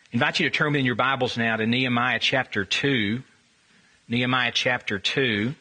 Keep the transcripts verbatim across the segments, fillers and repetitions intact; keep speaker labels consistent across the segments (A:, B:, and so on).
A: invite you to turn in your Bibles now to Nehemiah chapter two. Nehemiah chapter two.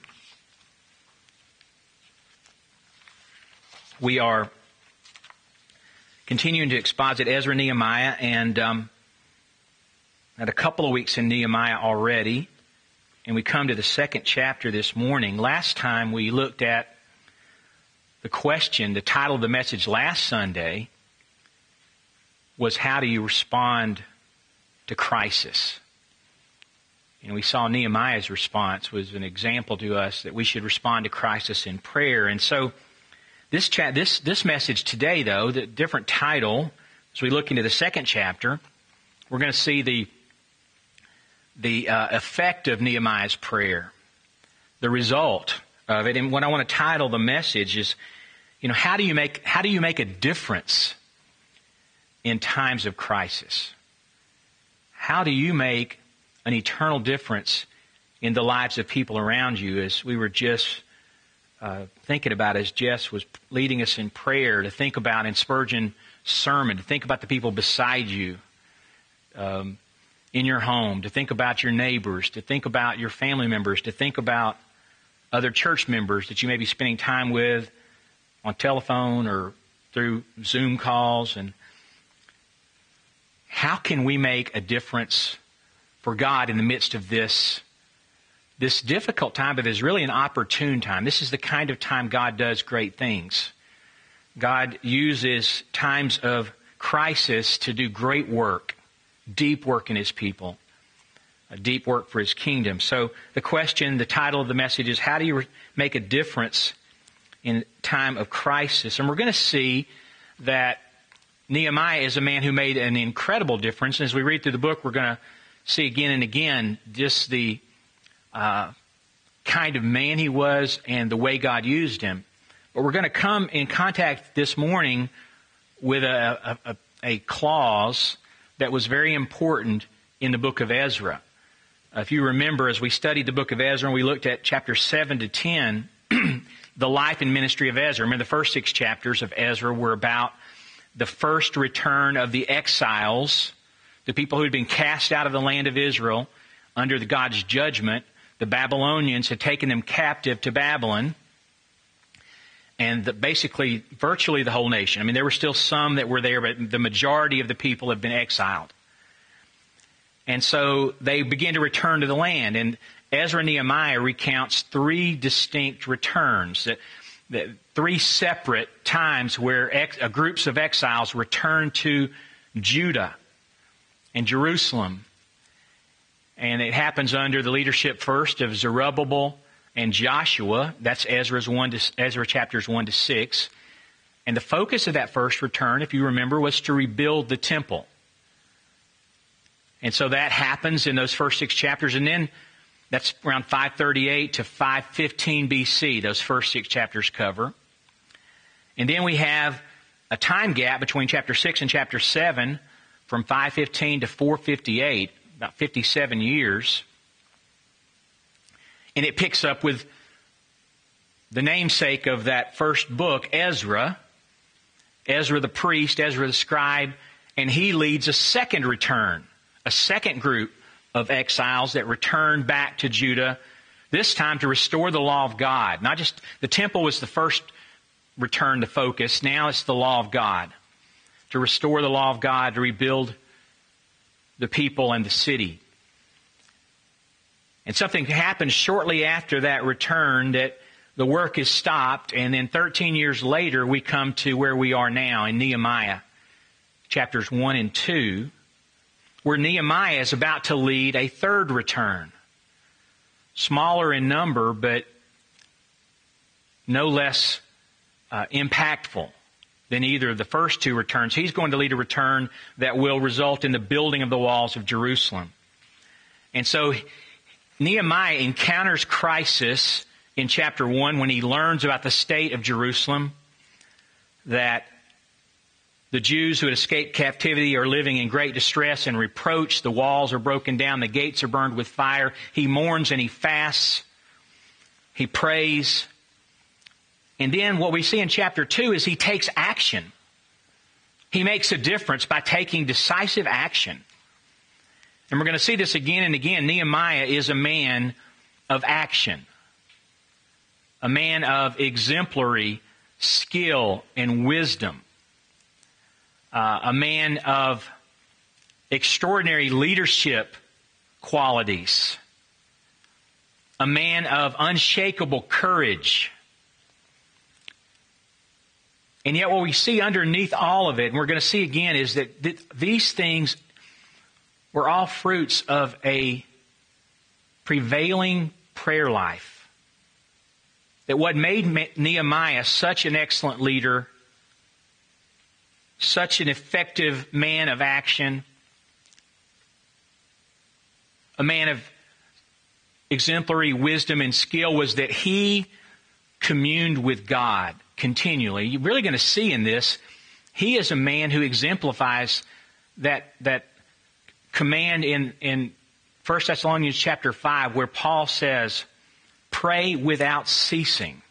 A: We are continuing to exposit Ezra, Nehemiah, and um, had a couple of weeks in Nehemiah already, and we come to the second chapter this morning. Last time we looked at the question, the title of the message last Sunday was, how do you respond to crisis? And we saw Nehemiah's response was an example to us that we should respond to crisis in prayer. And so this cha- this this message today, though, the different title, as we look into the second chapter, we're going to see the the uh, effect of Nehemiah's prayer, the result of it. And what I want to title the message is, you know, how do you make how do you make a difference in times of crisis? How do you make an eternal difference in the lives of people around you? As we were just uh, thinking about, as Jess was leading us in prayer, to think about in Spurgeon's sermon, to think about the people beside you um, in your home, to think about your neighbors, to think about your family members, to think about other church members that you may be spending time with on telephone or through Zoom calls. And how can we make a difference for God in the midst of this, this difficult time, but is really an opportune time? This is the kind of time God does great things. God uses times of crisis to do great work, deep work in His people, a deep work for His kingdom. So the question, the title of the message is, how do you make a difference in time of crisis? And we're going to see that Nehemiah is a man who made an incredible difference. And as we read through the book, we're going to see again and again just the uh, kind of man he was and the way God used him. But we're going to come in contact this morning with a, a, a clause that was very important in the book of Ezra. Uh, if you remember, as we studied the book of Ezra and we looked at chapters seven to ten, the life and ministry of Ezra. Remember, the first six chapters of Ezra were about the first return of the exiles, the people who had been cast out of the land of Israel under the God's judgment. The Babylonians had taken them captive to Babylon, and the, basically virtually the whole nation. I mean, there were still some that were there, but the majority of the people had been exiled. And so they began to return to the land, and Ezra Nehemiah recounts three distinct returns, that, that three separate times where ex, uh, groups of exiles returned to Judah and Jerusalem. And it happens under the leadership first of Zerubbabel and Joshua. That's Ezra's one to, Ezra chapters one to six. And the focus of that first return, if you remember, was to rebuild the temple. And so that happens in those first six chapters. And then that's around five thirty-eight to five fifteen B C, those first six chapters cover. And then we have a time gap between chapter six and chapter seven from five fifteen to four fifty-eight, about fifty-seven years. And it picks up with the namesake of that first book, Ezra, Ezra the priest, Ezra the scribe, and he leads a second return, a second group of exiles that returned back to Judah, this time to restore the law of God. Not just, the temple was the first return to focus, now it's the law of God. To restore the law of God, to rebuild the people and the city. And something happens shortly after that return that the work is stopped, and then thirteen years later we come to where we are now in Nehemiah, chapters one and two, where Nehemiah is about to lead a third return. Smaller in number, but no less uh, impactful than either of the first two returns. He's going to lead a return that will result in the building of the walls of Jerusalem. And so Nehemiah encounters crisis in chapter one when he learns about the state of Jerusalem, that the Jews who had escaped captivity are living in great distress and reproach. The walls are broken down. The gates are burned with fire. He mourns and he fasts. He prays. And then what we see in chapter two is he takes action. He makes a difference by taking decisive action. And we're going to see this again and again. Nehemiah is a man of action, a man of exemplary skill and wisdom, uh, a man of extraordinary leadership qualities, a man of unshakable courage. And yet what we see underneath all of it, and we're going to see again, is that th- these things were all fruits of a prevailing prayer life. That what made Nehemiah such an excellent leader, such an effective man of action, a man of exemplary wisdom and skill, was that he communed with God continually. You're really going to see in this, he is a man who exemplifies that that command in, in First Thessalonians chapter five, where Paul says, pray without ceasing.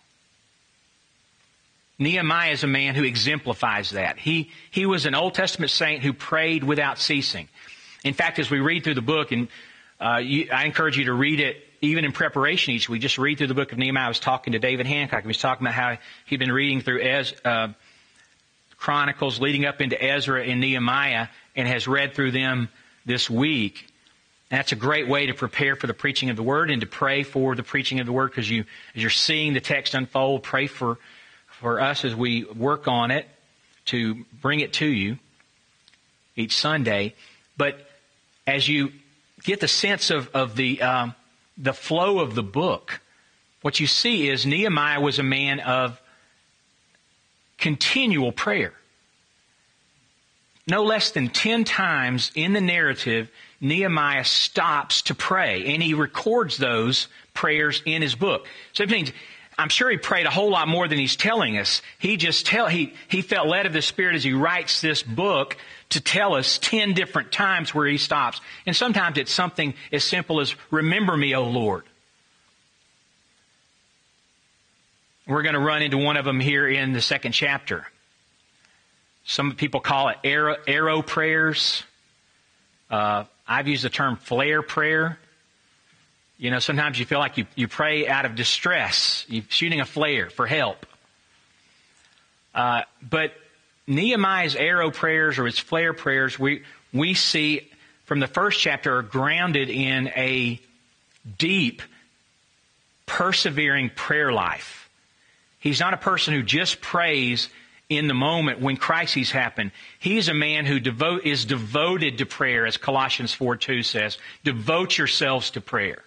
A: Nehemiah is a man who exemplifies that. He, he was an Old Testament saint who prayed without ceasing. In fact, as we read through the book, and uh, you, I encourage you to read it even in preparation each week, just read through the book of Nehemiah. I was talking to David Hancock. He was talking about how he'd been reading through Ez, uh, Chronicles leading up into Ezra and Nehemiah, and has read through them this week. And that's a great way to prepare for the preaching of the Word and to pray for the preaching of the Word, because you, as you're seeing the text unfold, pray for, for us as we work on it to bring it to you each Sunday. But as you get the sense of, of the, um, the flow of the book, what you see is Nehemiah was a man of continual prayer. No less than ten times in the narrative, Nehemiah stops to pray, and he records those prayers in his book. So it means, I'm sure he prayed a whole lot more than he's telling us. He just tell he he felt led of the Spirit as he writes this book to tell us ten different times where he stops. And sometimes it's something as simple as, remember me, O Lord. We're going to run into one of them here in the second chapter. Some people call it arrow, arrow prayers. Uh, I've used the term flare prayer. You know, sometimes you feel like you, you pray out of distress. You're shooting a flare for help. Uh, but Nehemiah's arrow prayers or his flare prayers, we, we see from the first chapter, are grounded in a deep, persevering prayer life. He's not a person who just prays in the moment when crises happen. He's a man who devote, is devoted to prayer, as Colossians four two says. Devote yourselves to prayer.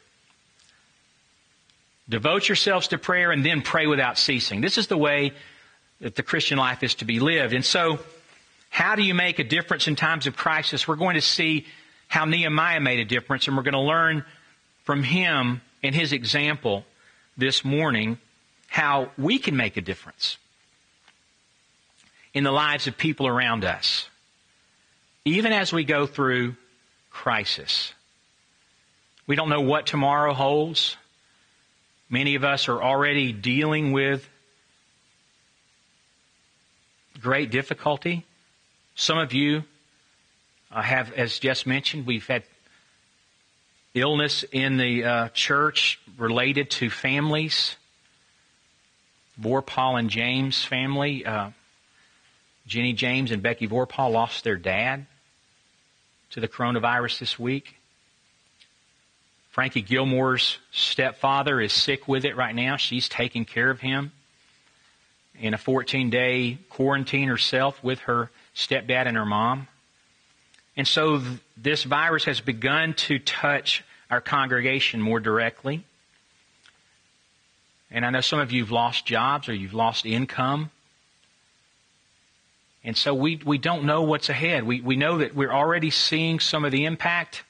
A: Devote yourselves to prayer and then pray without ceasing. This is the way that the Christian life is to be lived. And so, how do you make a difference in times of crisis? We're going to see how Nehemiah made a difference, and we're going to learn from him and his example this morning how we can make a difference in the lives of people around us, even as we go through crisis. We don't know what tomorrow holds. Many of us are already dealing with great difficulty. Some of you uh, have, as Jess mentioned, we've had illness in the uh, church related to families. Vorpal and James family, uh, Jenny James and Becky Vorpal lost their dad to the coronavirus this week. Frankie Gilmore's stepfather is sick with it right now. She's taking care of him in a fourteen-day quarantine herself with her stepdad and her mom. And so th- this virus has begun to touch our congregation more directly. And I know some of you have lost jobs or you've lost income. And so we, we don't know what's ahead. We, we know that we're already seeing some of the impact.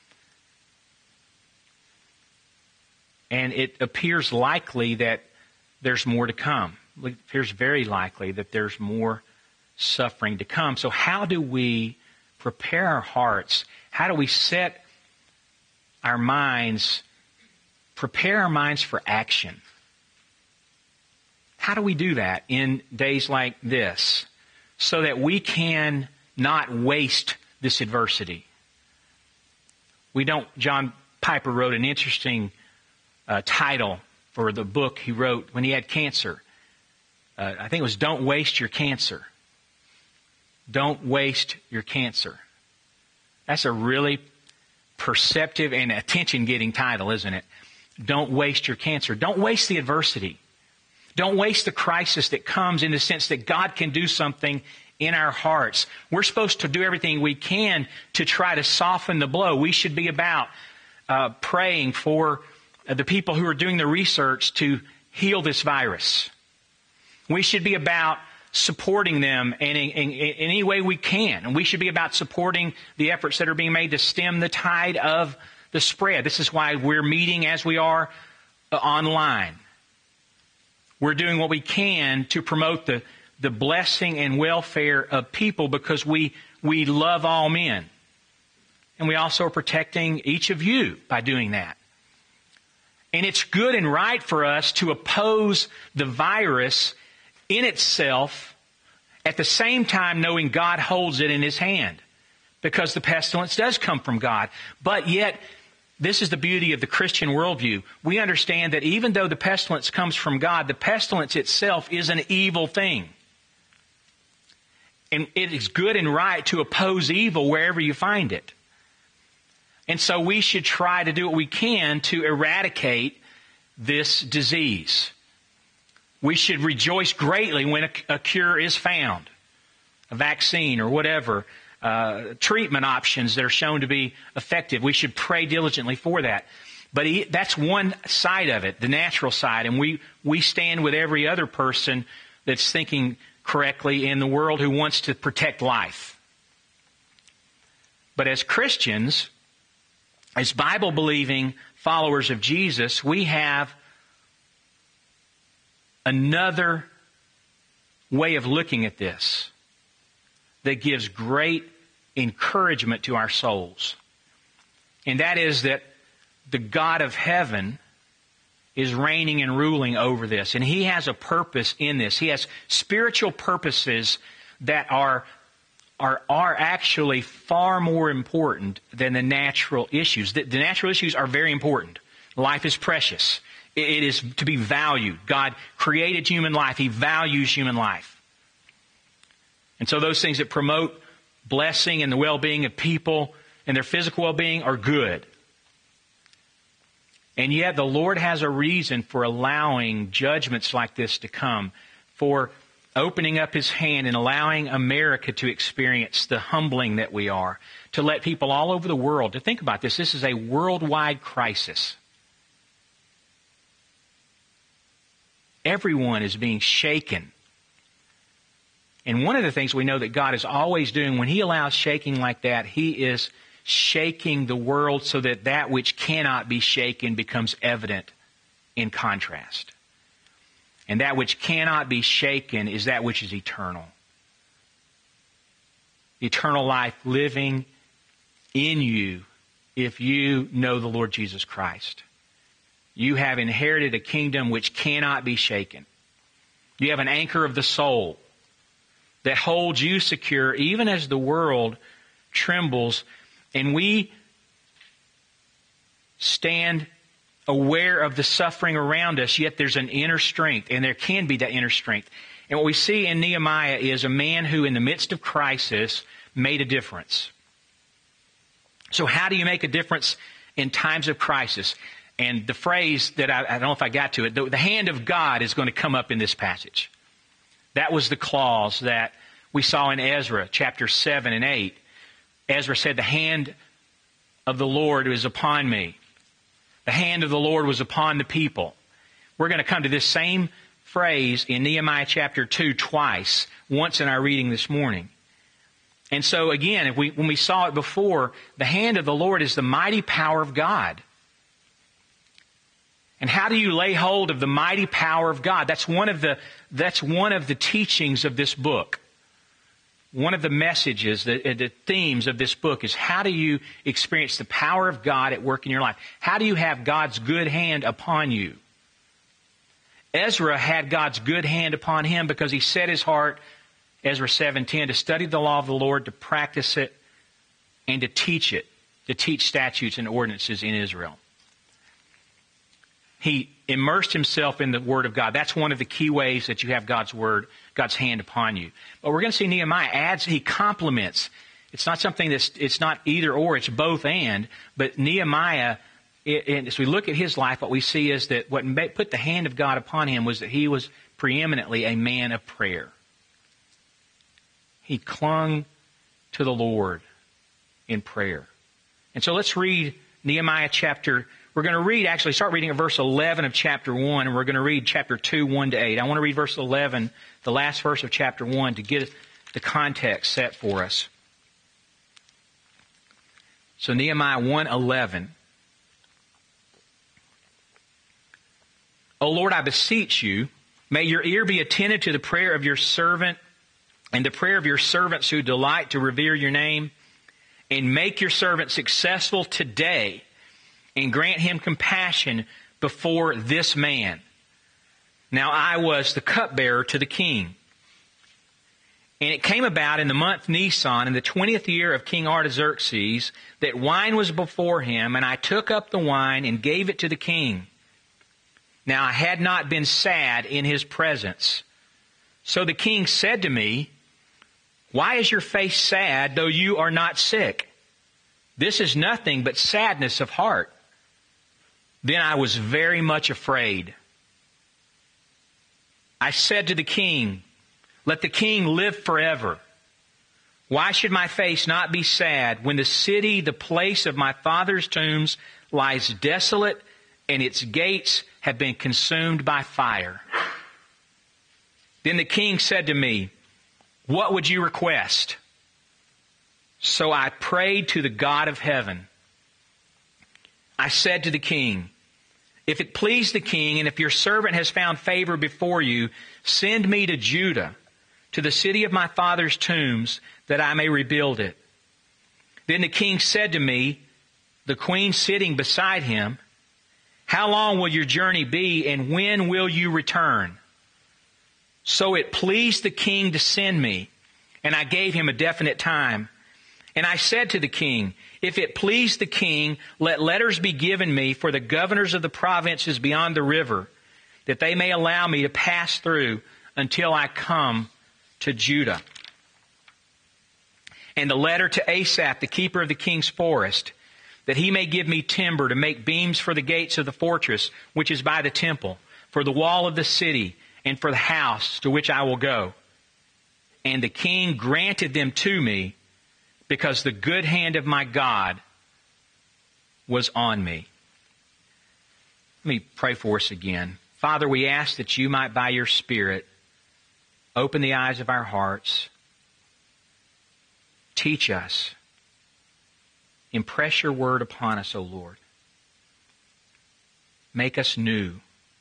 A: And it appears likely that there's more to come. It appears very likely that there's more suffering to come. So how do we prepare our hearts? How do we set our minds, prepare our minds for action? How do we do that in days like this so that we can not waste this adversity? We don't, John Piper wrote an interesting uh, title for the book he wrote when he had cancer. Uh, I think it was Don't Waste Your Cancer. Don't waste your cancer. That's a really perceptive and attention-getting title, isn't it? Don't waste your cancer. Don't waste the adversity. Don't waste the crisis that comes in the sense that God can do something in our hearts. We're supposed to do everything we can to try to soften the blow. We should be about uh, praying for the people who are doing the research to heal this virus. We should be about supporting them in, in, in, in any way we can. And we should be about supporting the efforts that are being made to stem the tide of the spread. This is why we're meeting as we are uh, online. We're doing what we can to promote the, the blessing and welfare of people because we, we love all men. And we also are protecting each of you by doing that. And it's good and right for us to oppose the virus in itself, at the same time knowing God holds it in His hand, because the pestilence does come from God. But yet, this is the beauty of the Christian worldview. We understand that even though the pestilence comes from God, the pestilence itself is an evil thing. And it is good and right to oppose evil wherever you find it. And so we should try to do what we can to eradicate this disease. We should rejoice greatly when a, a cure is found, a vaccine or whatever, uh, treatment options that are shown to be effective. We should pray diligently for that. But he, that's one side of it, the natural side. And we, we stand with every other person that's thinking correctly in the world who wants to protect life. But as Christians, as Bible-believing followers of Jesus, we have another way of looking at this that gives great encouragement to our souls. And that is that the God of heaven is reigning and ruling over this. And He has a purpose in this. He has spiritual purposes that are, are, are actually far more important than the natural issues. The, the natural issues are very important. Life is precious. It is to be valued. God created human life. He values human life. And so those things that promote blessing and the well-being of people and their physical well-being are good. And yet the Lord has a reason for allowing judgments like this to come, for opening up His hand and allowing America to experience the humbling that we are, to let people all over the world to think about this. This is a worldwide crisis. Everyone is being shaken. And one of the things we know that God is always doing when He allows shaking like that, He is shaking the world so that that which cannot be shaken becomes evident in contrast. And that which cannot be shaken is that which is eternal. Eternal life living in you if you know the Lord Jesus Christ. You have inherited a kingdom which cannot be shaken. You have an anchor of the soul that holds you secure even as the world trembles. And we stand aware of the suffering around us, yet there's an inner strength, and there can be that inner strength. And what we see in Nehemiah is a man who, in the midst of crisis, made a difference. So how do you make a difference in times of crisis? And the phrase that I, I don't know if I got to it, the, the hand of God is going to come up in this passage. That was the clause that we saw in Ezra chapter seven and eight. Ezra said, the hand of the Lord is upon me. The hand of the Lord was upon the people. We're going to come to this same phrase in Nehemiah chapter two twice, once in our reading this morning. And so again, if we, when we saw it before, the hand of the Lord is the mighty power of God. And how do you lay hold of the mighty power of God? That's one of the, that's one of the teachings of this book. One of the messages, the, the themes of this book is how do you experience the power of God at work in your life? How do you have God's good hand upon you? Ezra had God's good hand upon him because he set his heart, Ezra seven ten, to study the law of the Lord, to practice it, and to teach it. to teach statutes and ordinances in Israel. He immersed himself in the Word of God. That's one of the key ways that you have God's Word, God's hand upon you. But we're going to see Nehemiah adds, he complements. It's not something that's, it's not either or, it's both and. But Nehemiah, it, it, as we look at his life, what we see is that what put the hand of God upon him was that he was preeminently a man of prayer. He clung to the Lord in prayer. And so let's read Nehemiah chapter, we're going to read, actually start reading at verse eleven of chapter one, and we're going to read chapter two, one to eight. I want to read verse eleven, the last verse of chapter one, to get the context set for us. So Nehemiah one eleven. O Lord, I beseech you, may your ear be attentive to the prayer of your servant and the prayer of your servants who delight to revere your name, and make your servant successful today, and grant him compassion before this man. Now I was the cupbearer to the king. And it came about in the month Nisan, in the twentieth year of King Artaxerxes, that wine was before him, and I took up the wine and gave it to the king. Now I had not been sad in his presence. So the king said to me, why is your face sad, though you are not sick? This is nothing but sadness of heart. Then I was very much afraid. I said to the king, let the king live forever. Why should my face not be sad when the city, the place of my father's tombs, lies desolate and its gates have been consumed by fire? Then the king said to me, what would you request? So I prayed to the God of heaven. I said to the king, if it please the king, and if your servant has found favor before you, send me to Judah, to the city of my father's tombs, that I may rebuild it. Then the king said to me, the queen sitting beside him, how long will your journey be, and when will you return? So it pleased the king to send me, and I gave him a definite time. And I said to the king, if it please the king, let letters be given me for the governors of the provinces beyond the river, that they may allow me to pass through until I come to Judah. And the letter to Asaph, the keeper of the king's forest, that he may give me timber to make beams for the gates of the fortress, which is by the temple, for the wall of the city, and for the house to which I will go. And the king granted them to me, because the good hand of my God was on me. Let me pray for us again. Father, we ask that you might, by your Spirit, open the eyes of our hearts. Teach us. Impress your word upon us, O Lord. Make us new.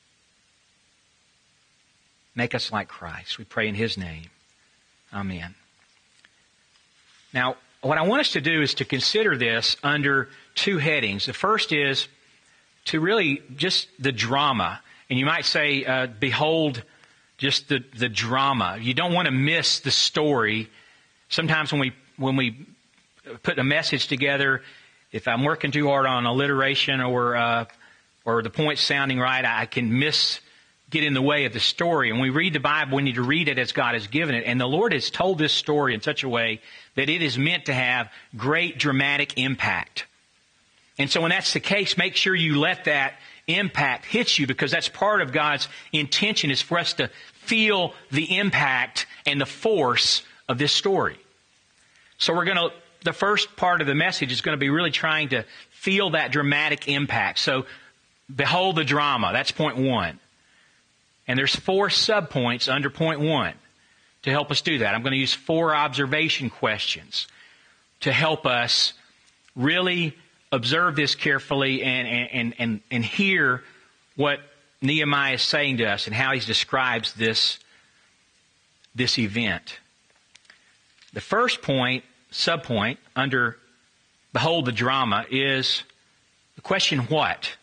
A: Make us like Christ. We pray in His name. Amen. Now, what I want us to do is to consider this under two headings. The first is to really just the drama. And you might say, uh, behold, just the, the drama. You don't want to miss the story. Sometimes when we when we put a message together, if I'm working too hard on alliteration or uh, or the points sounding right, I can miss, get in the way of the story. And when we read the Bible, we need to read it as God has given it. And the Lord has told this story in such a way that it is meant to have great dramatic impact. And so when that's the case, make sure you let that impact hit you, because that's part of God's intention, is for us to feel the impact and the force of this story. So we're going to, the first part of the message is going to be really trying to feel that dramatic impact. So behold the drama. That's point one. And there's four subpoints under point one to help us do that. I'm going to use four observation questions to help us really observe this carefully and, and, and, and hear what Nehemiah is saying to us and how he describes this, this event. The first point, subpoint, under behold the drama, is the question what?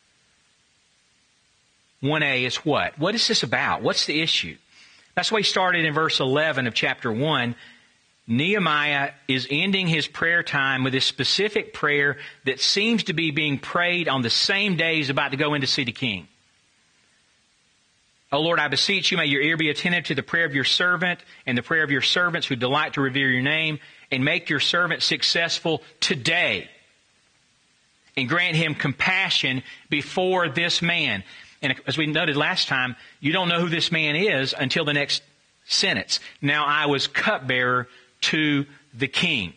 A: one A is what? What is this about? What's the issue? That's why he started in verse eleven of chapter one. Nehemiah is ending his prayer time with this specific prayer that seems to be being prayed on the same day he's about to go in to see the king. O Lord, I beseech you, may your ear be attentive to the prayer of your servant and the prayer of your servants who delight to revere your name, and make your servant successful today. And grant him compassion before this man. And as we noted last time, you don't know who this man is until the next sentence. Now I was cupbearer to the king.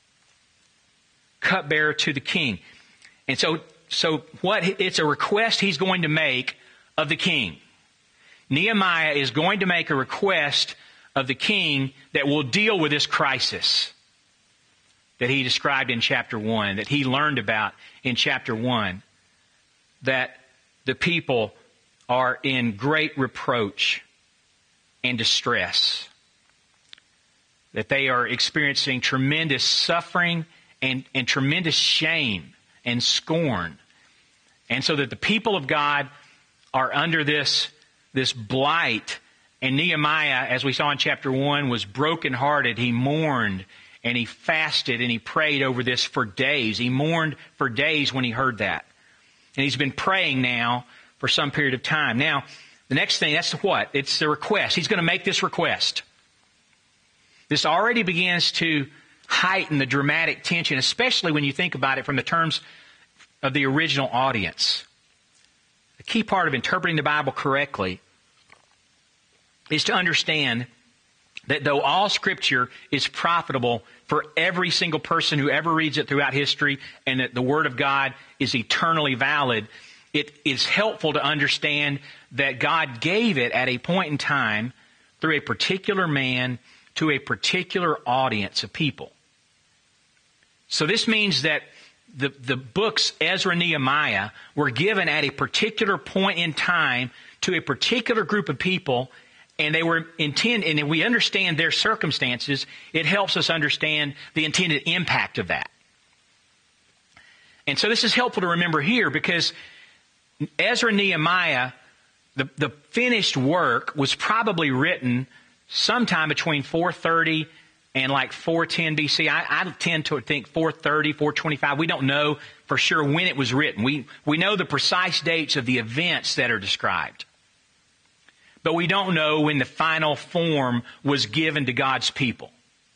A: Cupbearer to the king. And so, so what, it's a request he's going to make of the king. Nehemiah is going to make a request of the king that will deal with this crisis that he described in chapter one, that he learned about in chapter one, that the people are in great reproach and distress, that they are experiencing tremendous suffering and, and tremendous shame and scorn. And so that the people of God are under this, this blight. And Nehemiah, as we saw in chapter one, was brokenhearted. He mourned and he fasted and he prayed over this for days. He mourned for days when he heard that. And he's been praying now for some period of time. Now, the next thing, that's what? It's the request. He's going to make this request. This already begins to heighten the dramatic tension, especially when you think about it from the terms of the original audience. The key part of interpreting the Bible correctly is to understand that though all Scripture is profitable for every single person who ever reads it throughout history, and that the Word of God is eternally valid, it is helpful to understand that God gave it at a point in time through a particular man to a particular audience of people. So this means that the, the books Ezra and Nehemiah were given at a particular point in time to a particular group of people, and they were intended, and we understand their circumstances, it helps us understand the intended impact of that. And so this is helpful to remember here, because Ezra and Nehemiah, the, the finished work was probably written sometime between four thirty and like four ten B C. I, I tend to think four thirty, four twenty-five. We don't know for sure when it was written. We, we know the precise dates of the events that are described. But we don't know when the final form was given to God's people.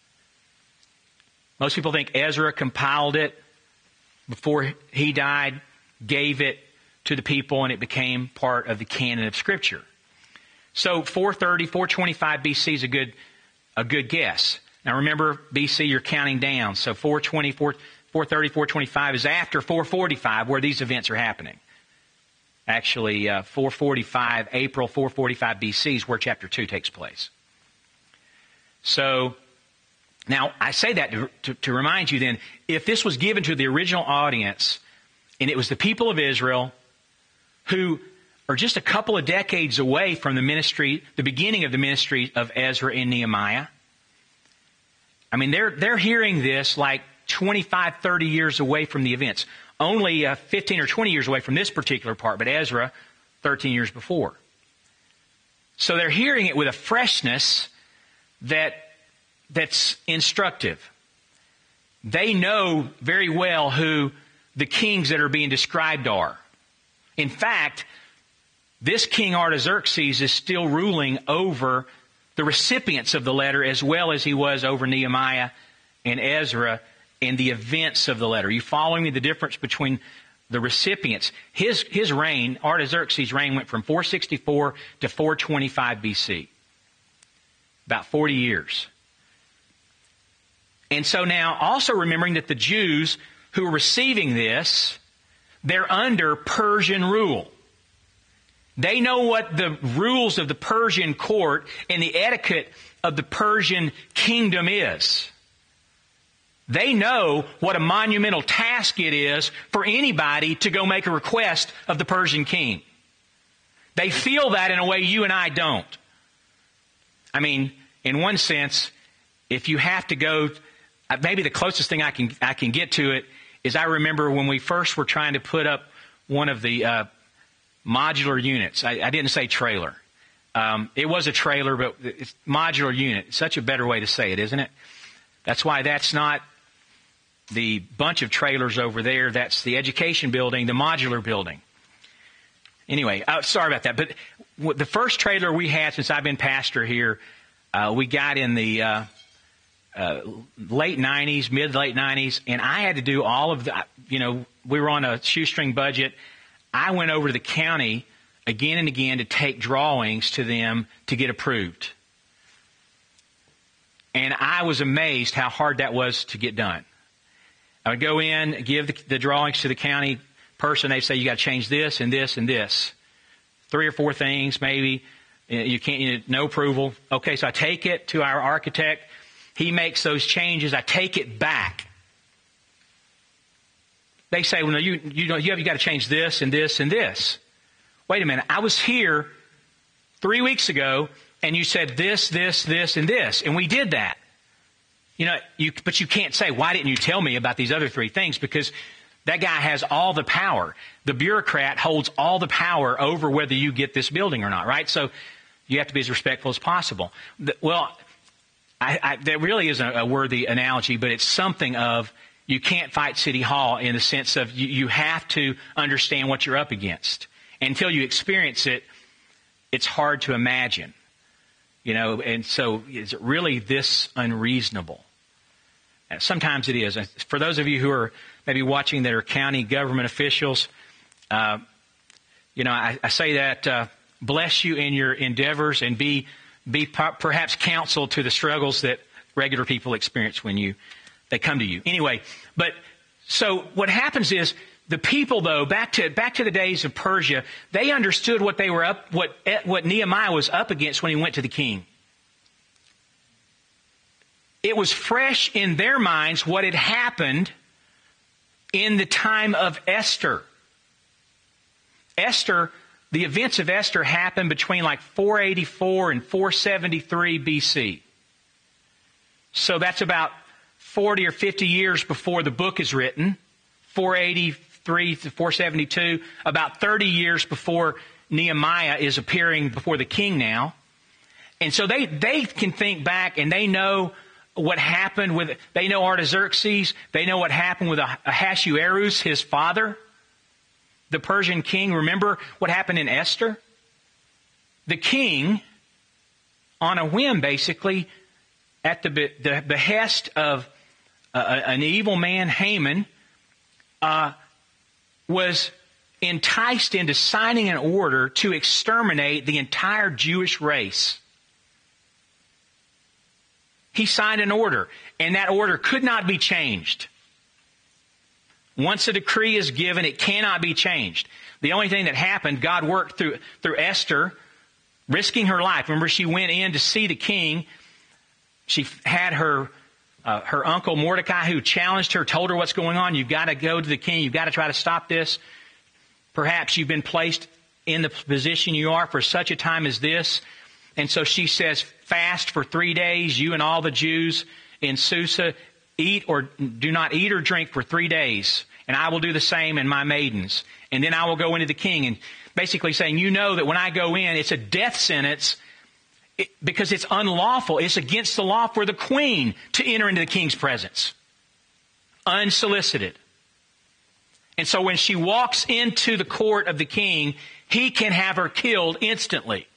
A: Most people think Ezra compiled it before he died, gave it to the people, and it became part of the canon of Scripture. So four thirty, four twenty-five B C is a good, a good guess. Now remember, B C you're counting down. So four twenty, four thirty, four twenty-five is after four forty-five where these events are happening. Actually, uh, four forty-five, April four forty-five B C is where chapter two takes place. So, now I say that to, to, to remind you then, if this was given to the original audience, and it was the people of Israel who are just a couple of decades away from the ministry, the beginning of the ministry of Ezra and Nehemiah. I mean, they're, they're hearing this like twenty-five, thirty years away from the events. Only uh, fifteen or twenty years away from this particular part, but Ezra, thirteen years before. So they're hearing it with a freshness that that's instructive. They know very well who the kings that are being described are. In fact, this King Artaxerxes is still ruling over the recipients of the letter as well as he was over Nehemiah and Ezra and the events of the letter. Are you following me? The difference between the recipients. His, his reign, Artaxerxes' reign, went from four sixty-four to four twenty-five B C. About forty years. And so now, also remembering that the Jews who are receiving this, they're under Persian rule. They know what the rules of the Persian court and the etiquette of the Persian kingdom is. They know what a monumental task it is for anybody to go make a request of the Persian king. They feel that in a way you and I don't. I mean, in one sense, if you have to go, maybe the closest thing I can I can get to it is I remember when we first were trying to put up one of the uh, modular units. I, I didn't say trailer. Um, it was a trailer, but it's modular unit. It's such a better way to say it, isn't it? That's why that's not the bunch of trailers over there. That's the education building, the modular building. Anyway, uh, sorry about that. But w- the first trailer we had since I've been pastor here, uh, we got in the uh, uh, late nineties, mid-late nineties, and I had to do all of the, you know, we were on a shoestring budget. I went over to the county again and again to take drawings to them to get approved. And I was amazed how hard that was to get done. I would go in, give the, the drawings to the county person. They'd say, you got to change this and this and this. Three or four things, maybe. You can't, you know, no approval. Okay, so I take it to our architect. He makes those changes. I take it back. They say, well, no, you, you, don't, you have you got to change this and this and this. Wait a minute. I was here three weeks ago, and you said this, this, this, and this, and we did that. You know, you, but you can't say, why didn't you tell me about these other three things? Because that guy has all the power. The bureaucrat holds all the power over whether you get this building or not, right? So you have to be as respectful as possible. The, well, I, I, that really isn't a worthy analogy, but it's something of you can't fight City Hall in the sense of you, you have to understand what you're up against. Until you experience it, it's hard to imagine. You know, and so is it really this unreasonable? Sometimes it is. For those of you who are maybe watching that are county government officials, uh, you know, I, I say that uh, bless you in your endeavors and be be perhaps counsel to the struggles that regular people experience when you they come to you. Anyway, but so what happens is the people, though, back to back to the days of Persia, they understood what they were up what what Nehemiah was up against when he went to the king. It was fresh in their minds what had happened in the time of Esther. Esther, the events of Esther happened between like four eighty-four and four seventy-three B C. So that's about forty or fifty years before the book is written. four eighty-three to four seventy-two, about thirty years before Nehemiah is appearing before the king now. And so they, they can think back and they know what happened with, they know Artaxerxes, they know what happened with Ahasuerus, his father, the Persian king. Remember what happened in Esther? The king, on a whim basically, at the, the behest of uh, an evil man, Haman, uh, was enticed into signing an order to exterminate the entire Jewish race. He signed an order, and that order could not be changed. Once a decree is given, it cannot be changed. The only thing that happened, God worked through through Esther, risking her life. Remember, she went in to see the king. She had her uh, her uncle Mordecai, who challenged her, told her what's going on. You've got to go to the king. You've got to try to stop this. Perhaps you've been placed in the position you are for such a time as this. And so she says, fast for three days, you and all the Jews in Susa, eat or do not eat or drink for three days. And I will do the same and my maidens. And then I will go into the king. And basically saying, you know that when I go in, it's a death sentence it, because it's unlawful. It's against the law for the queen to enter into the king's presence. Unsolicited. And so when she walks into the court of the king, he can have her killed instantly.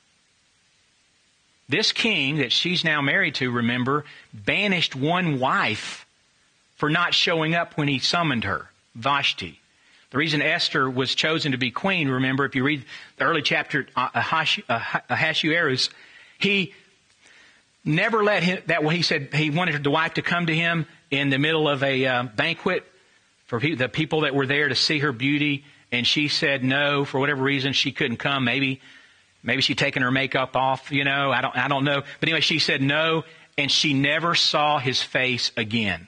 A: This king that she's now married to, remember, banished one wife for not showing up when he summoned her, Vashti. The reason Esther was chosen to be queen, remember, if you read the early chapter, Ahasuerus, he never let him, that he said he wanted the wife to come to him in the middle of a uh, banquet for the people that were there to see her beauty, and she said no, for whatever reason she couldn't come, maybe Maybe she'd taken her makeup off, you know, I don't, I don't know. But anyway, she said no, and she never saw his face again.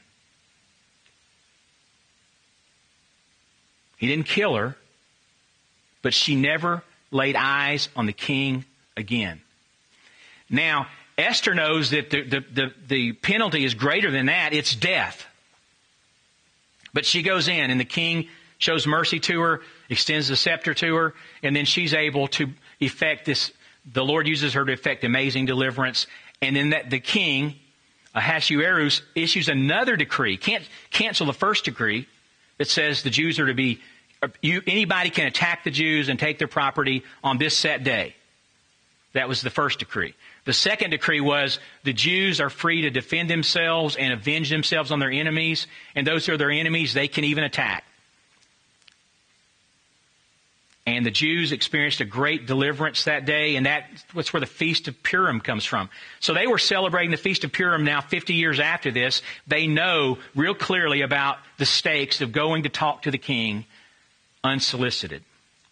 A: He didn't kill her, but she never laid eyes on the king again. Now, Esther knows that the, the, the, the penalty is greater than that. It's death. But she goes in, and the king shows mercy to her, extends the scepter to her, and then she's able to effect this. The Lord uses her to effect amazing deliverance. And then that the king Ahasuerus issues another decree. Can't cancel the first decree that says the Jews are to be, you, anybody can attack the Jews and take their property on this set day. That was the first decree. The second decree was the Jews are free to defend themselves and avenge themselves on their enemies, and those who are their enemies, they can even attack. And the Jews experienced a great deliverance that day, and that's where the Feast of Purim comes from. So they were celebrating the Feast of Purim now fifty years after this. They know real clearly about the stakes of going to talk to the king unsolicited.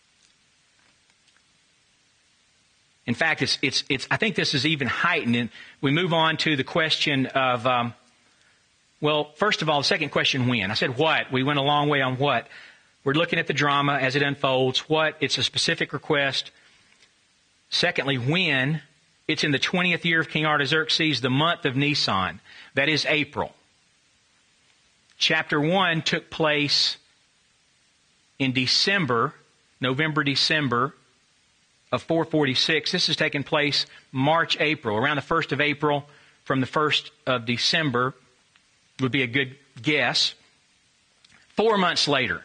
A: In fact, it's, it's, it's, I think this is even heightened. And we move on to the question of, um, well, first of all, the second question, when? I said what? We went a long way on what. We're looking at the drama as it unfolds. What? It's a specific request. Secondly, when? It's in the twentieth year of King Artaxerxes, the month of Nisan. That is April. Chapter one took place in December, November, December of four forty-six. This has taken place March, April. Around the first of April from the first of December would be a good guess. Four months later.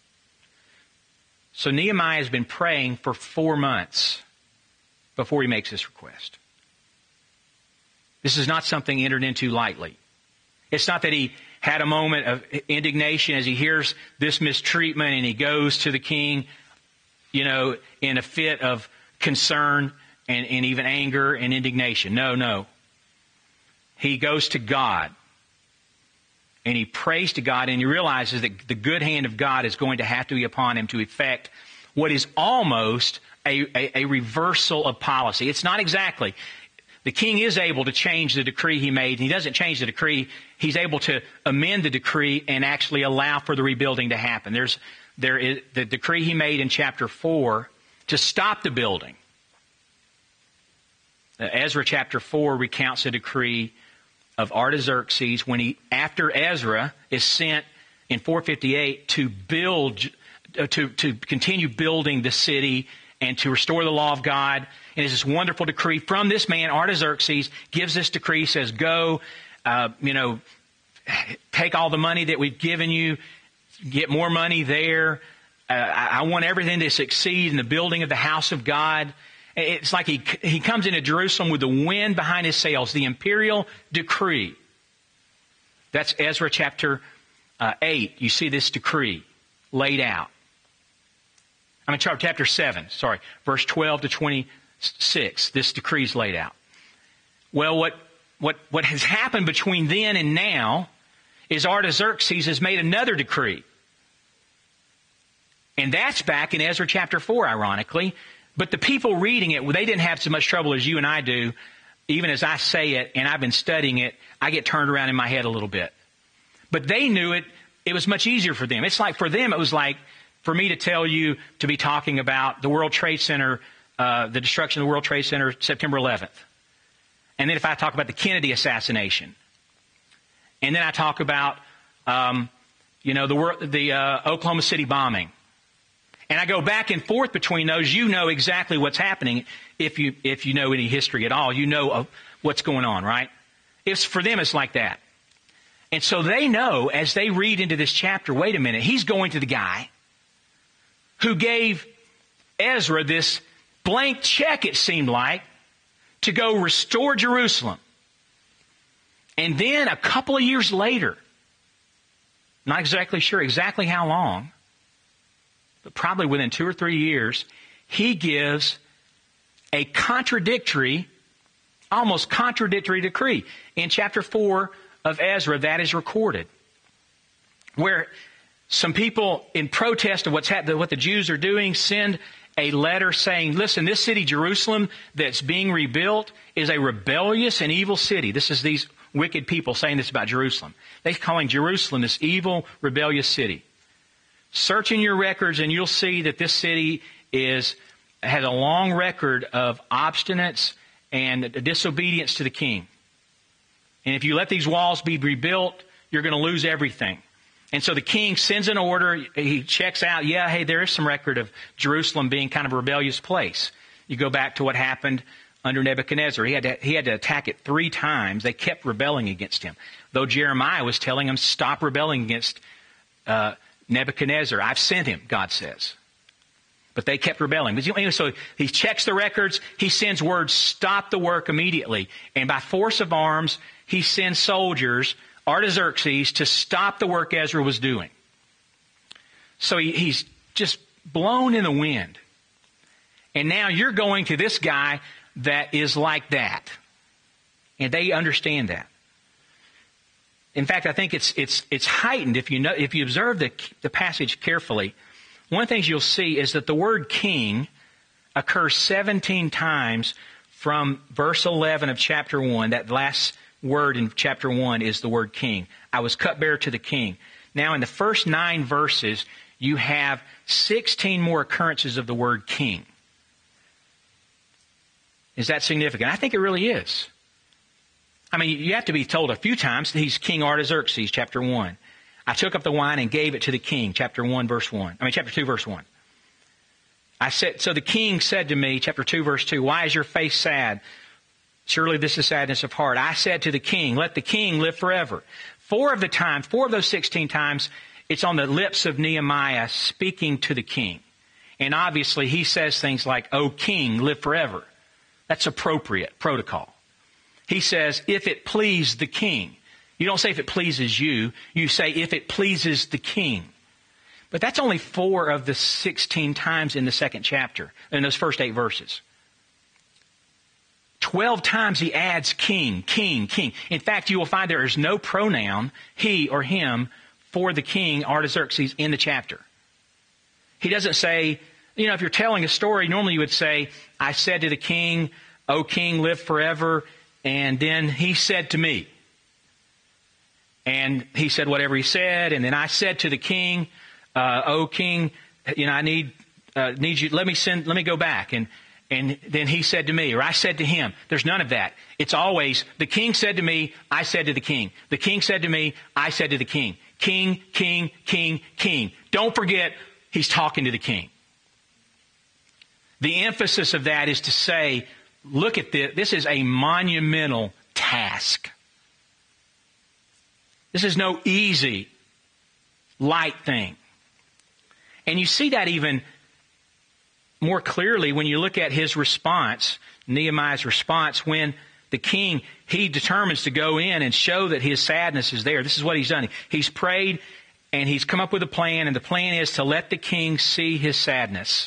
A: So Nehemiah has been praying for four months before he makes this request. This is not something entered into lightly. It's not that he had a moment of indignation as he hears this mistreatment and he goes to the king, you know, in a fit of concern and, and even anger and indignation. No, no. He goes to God. And he prays to God, and he realizes that the good hand of God is going to have to be upon him to effect what is almost a, a, a reversal of policy. It's not exactly. The king is able to change the decree he made, and he doesn't change the decree. He's able to amend the decree and actually allow for the rebuilding to happen. There's there is the decree he made in chapter four to stop the building. Uh, Ezra chapter four recounts a decree of Artaxerxes when he, after Ezra is sent in four fifty-eight to build, uh, to, to continue building the city and to restore the law of God. And it's this wonderful decree from this man, Artaxerxes, gives this decree, says, go, uh, you know, take all the money that we've given you, get more money there. Uh, I, I want everything to succeed in the building of the house of God. It's like he he comes into Jerusalem with the wind behind his sails, the imperial decree. That's Ezra chapter uh, eight. You see this decree laid out. I mean, chapter seven, sorry, verse twelve to twenty-six. This decree is laid out. Well, what, what, what has happened between then and now is Artaxerxes has made another decree. And that's back in Ezra chapter four, ironically. But the people reading it, well, they didn't have so much trouble as you and I do. Even as I say it, and I've been studying it, I get turned around in my head a little bit. But they knew it. It was much easier for them. It's like, for them, it was like for me to tell you to be talking about the World Trade Center, uh, the destruction of the World Trade Center, September eleventh. And then if I talk about the Kennedy assassination. And then I talk about, um, you know, the, the uh, Oklahoma City bombing. And I go back and forth between those. You know exactly what's happening if you if you know any history at all. You know of what's going on, right? It's for them, it's like that. And so they know as they read into this chapter, wait a minute, he's going to the guy who gave Ezra this blank check, it seemed like, to go restore Jerusalem. And then a couple of years later, not exactly sure exactly how long, but probably within two or three years, he gives a contradictory, almost contradictory decree. In chapter four of Ezra, that is recorded. Where some people, in protest of what's happening, what the Jews are doing, send a letter saying, listen, this city, Jerusalem, that's being rebuilt is a rebellious and evil city. This is these wicked people saying this about Jerusalem. They're calling Jerusalem this evil, rebellious city. Search in your records and you'll see that this city is has a long record of obstinance and disobedience to the king. And if you let these walls be rebuilt, you're going to lose everything. And so the king sends an order. He checks out, yeah, hey, there is some record of Jerusalem being kind of a rebellious place. You go back to what happened under Nebuchadnezzar. He had to, he had to attack it three times. They kept rebelling against him. Though Jeremiah was telling them, stop rebelling against uh, Nebuchadnezzar. I've sent him, God says. But they kept rebelling. But, you know, so he checks the records. He sends word, stop the work immediately. And by force of arms, he sends soldiers, Artaxerxes, to stop the work Ezra was doing. So he, he's just blown in the wind. And now you're going to this guy that is like that. And they understand that. In fact, I think it's it's it's heightened if you know if you observe the the passage carefully. One of the things you'll see is that the word king occurs seventeen times from verse eleven of chapter one. That last word in chapter one is the word king. I was cupbearer to the king. Now in the first nine verses, you have sixteen more occurrences of the word king. Is that significant? I think it really is. I mean, you have to be told a few times that he's King Artaxerxes, chapter one. I took up the wine and gave it to the king, chapter one, verse one. I mean, chapter two, verse one. I said, so the king said to me, chapter two, verse two, why is your face sad? Surely this is sadness of heart. I said to the king, let the king live forever. Four of the times, four of those sixteen times, it's on the lips of Nehemiah speaking to the king. And obviously he says things like, O king, live forever. That's appropriate protocol. He says, if it please the king. You don't say if it pleases you. You say if it pleases the king. But that's only four of the sixteen times in the second chapter, in those first eight verses. Twelve times he adds king, king, king. In fact, you will find there is no pronoun, he or him, for the king, Artaxerxes, in the chapter. He doesn't say, you know, if you're telling a story, normally you would say, I said to the king, O king, live forever. And then he said to me. And he said whatever he said. And then I said to the king, uh, O king, you know, I need, uh, need you, let me send, let me go back. And, and then he said to me, or I said to him. There's none of that. It's always, the king said to me, I said to the king. The king said to me, I said to the king. King, king, king, king. Don't forget, he's talking to the king. The emphasis of that is to say, look at this. This is a monumental task. This is no easy, light thing. And you see that even more clearly when you look at his response, Nehemiah's response, when the king, he determines to go in and show that his sadness is there. This is what he's done. He's prayed and he's come up with a plan, and the plan is to let the king see his sadness.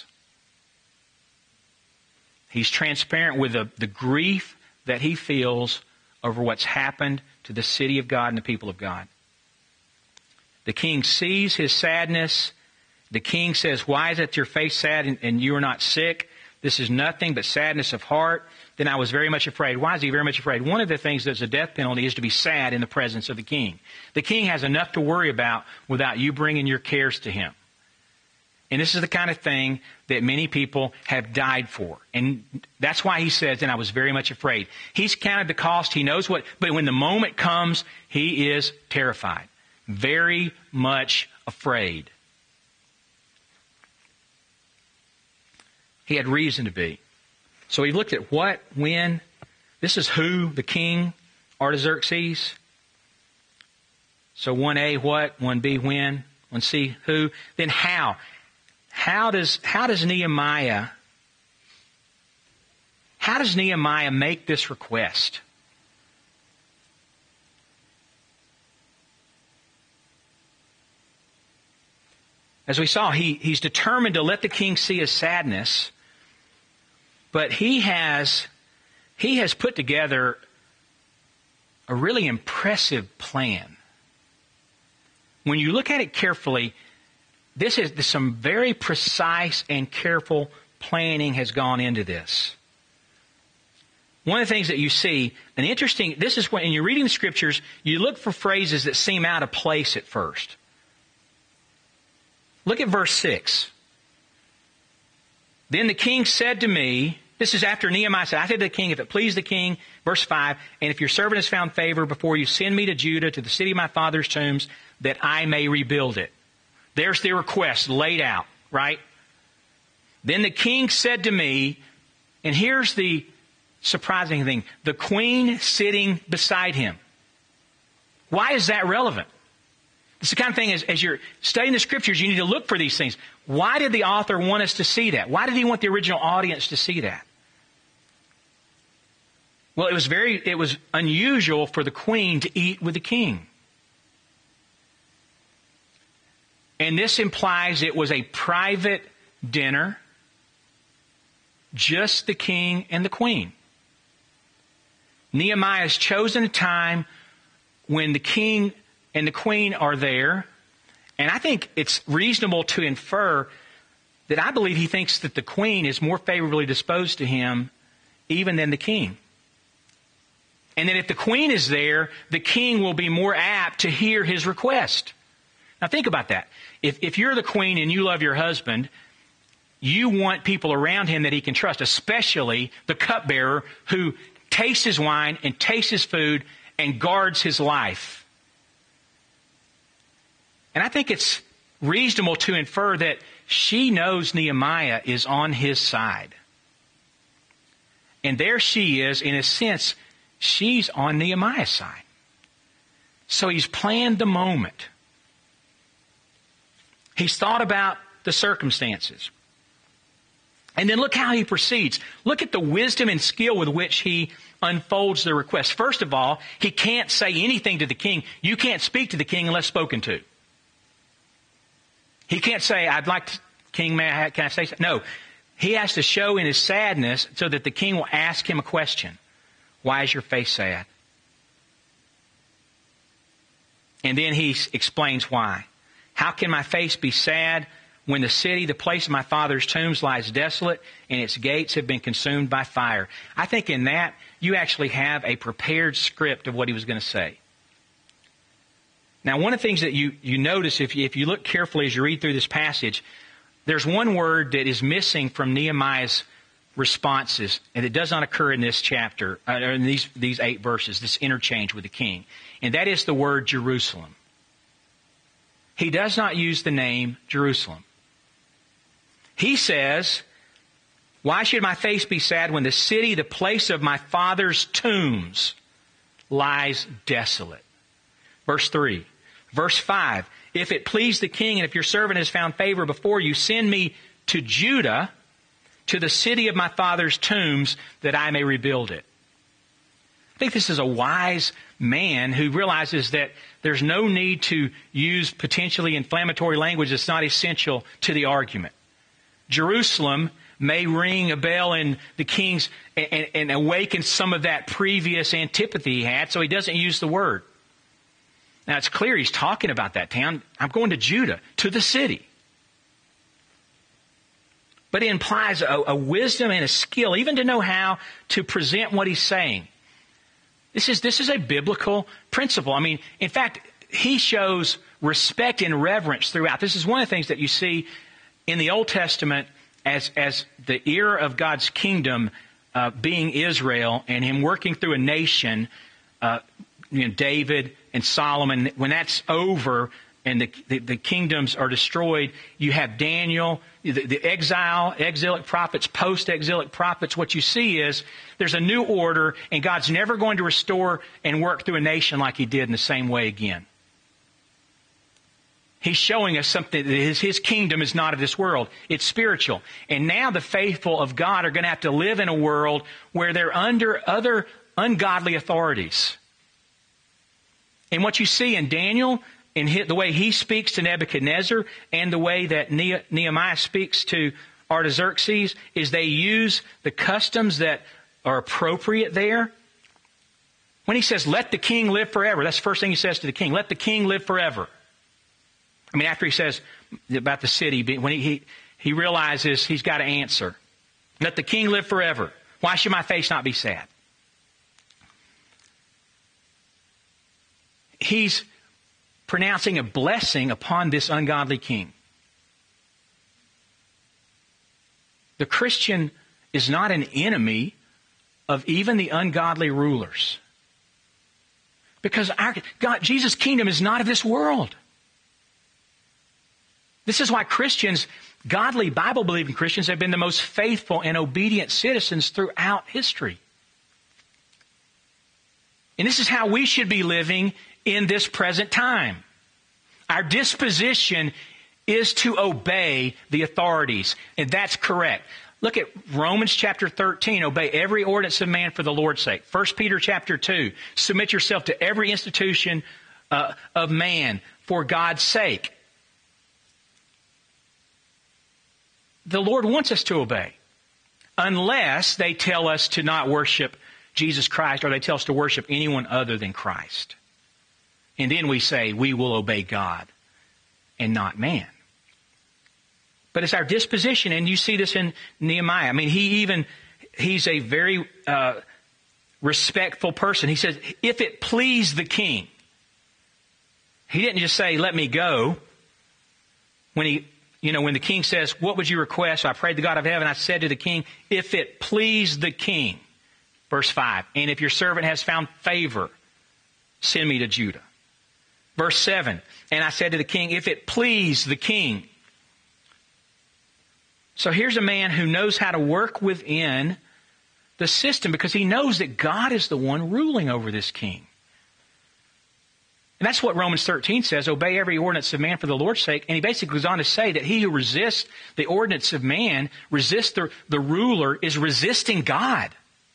A: He's transparent with the, the grief that he feels over what's happened to the city of God and the people of God. The king sees his sadness. The king says, why is it your face sad and, and you are not sick? This is nothing but sadness of heart. Then I was very much afraid. Why is he very much afraid? One of the things that's a death penalty is to be sad in the presence of the king. The king has enough to worry about without you bringing your cares to him. And this is the kind of thing that many people have died for. And that's why he says, and I was very much afraid. He's counted the cost. He knows what, but when the moment comes, he is terrified. Very much afraid. He had reason to be. So he looked at what, when. This is who, the king, Artaxerxes. So one A, what, one B, when, one C, who. Then how. How does, how does Nehemiah, how does Nehemiah make this request? As we saw, he, he's determined to let the king see his sadness, but he has, he has put together a really impressive plan. When you look at it carefully, This is some very precise and careful planning has gone into this. One of the things that you see, an interesting, this is when you're reading the scriptures, you look for phrases that seem out of place at first. Look at verse six. Then the king said to me, this is after Nehemiah said, I said to the king, if it please the king, verse five, and if your servant has found favor before you, send me to Judah, to the city of my father's tombs, that I may rebuild it. There's the request laid out, right? Then the king said to me, and here's the surprising thing. The queen sitting beside him. Why is that relevant? It's the kind of thing, as, as you're studying the Scriptures, you need to look for these things. Why did the author want us to see that? Why did he want the original audience to see that? Well, it was very, it was unusual for the queen to eat with the king. And this implies it was a private dinner, just the king and the queen. Nehemiah has chosen a time when the king and the queen are there, and I think it's reasonable to infer that I believe he thinks that the queen is more favorably disposed to him even than the king. And that if the queen is there, the king will be more apt to hear his request. Now think about that. If, if you're the queen and you love your husband, you want people around him that he can trust, especially the cupbearer who tastes his wine and tastes his food and guards his life. And I think it's reasonable to infer that she knows Nehemiah is on his side. And there she is, in a sense, she's on Nehemiah's side. So he's planned the moment. He's thought about the circumstances. And then look how he proceeds. Look at the wisdom and skill with which he unfolds the request. First of all, he can't say anything to the king. You can't speak to the king unless spoken to. He can't say, I'd like to, king, may I, can I say something? No. He has to show in his sadness so that the king will ask him a question. Why is your face sad? And then he explains why. How can my face be sad when the city, the place of my father's tombs, lies desolate and its gates have been consumed by fire? I think in that you actually have a prepared script of what he was going to say. Now, one of the things that you, you notice if you, if you look carefully as you read through this passage, there's one word that is missing from Nehemiah's responses, and it does not occur in this chapter, uh, in these, these eight verses, this interchange with the king. And that is the word Jerusalem. He does not use the name Jerusalem. He says, why should my face be sad when the city, the place of my father's tombs, lies desolate? Verse three. Verse five. If it please the king, and if your servant has found favor before you, send me to Judah, to the city of my father's tombs, that I may rebuild it. I think this is a wise man who realizes that there's no need to use potentially inflammatory language that's not essential to the argument. Jerusalem may ring a bell in the king's and, and awaken some of that previous antipathy he had, so he doesn't use the word. Now it's clear he's talking about that town. I'm going to Judah, to the city. But it implies a, a wisdom and a skill, even to know how to present what he's saying. This is, this is a biblical principle. I mean, in fact, he shows respect and reverence throughout. This is one of the things that you see in the Old Testament as, as the era of God's kingdom uh, being Israel and him working through a nation, uh, you know, David and Solomon. When that's over and the, the, the kingdoms are destroyed, you have Daniel, the, the exile, exilic prophets, post-exilic prophets. What you see is there's a new order, and God's never going to restore and work through a nation like he did in the same way again. He's showing us something that his, his kingdom is not of this world. It's spiritual. And now the faithful of God are going to have to live in a world where they're under other ungodly authorities. And what you see in Daniel, in the way he speaks to Nebuchadnezzar and the way that Nehemiah speaks to Artaxerxes, is they use the customs that are appropriate there. When he says, let the king live forever, that's the first thing he says to the king. Let the king live forever. I mean, after he says about the city, when he, he, he realizes he's got to answer. Let the king live forever. Why should my face not be sad? He's pronouncing a blessing upon this ungodly king. The Christian is not an enemy of even the ungodly rulers. Because our God, Jesus' kingdom is not of this world. This is why Christians, godly, Bible-believing Christians, have been the most faithful and obedient citizens throughout history. And this is how we should be living in this present time. Our disposition is to obey the authorities. And that's correct. Look at Romans chapter thirteen. Obey every ordinance of man for the Lord's sake. First Peter chapter two. Submit yourself to every institution uh, of man for God's sake. The Lord wants us to obey. Unless they tell us to not worship Jesus Christ, or they tell us to worship anyone other than Christ. And then we say we will obey God and not man. But it's our disposition, and you see this in Nehemiah. I mean, he even, he's a very uh, respectful person. He says, if it please the king. He didn't just say, let me go. When he, you know, when the king says, what would you request? So I prayed to God of heaven. I said to the king, if it please the king. Verse five, and if your servant has found favor, send me to Judah. Verse seven, and I said to the king, if it please the king. So here's a man who knows how to work within the system because he knows that God is the one ruling over this king. And that's what Romans thirteen says, obey every ordinance of man for the Lord's sake. And he basically goes on to say that he who resists the ordinance of man, resists the, the ruler, is resisting God.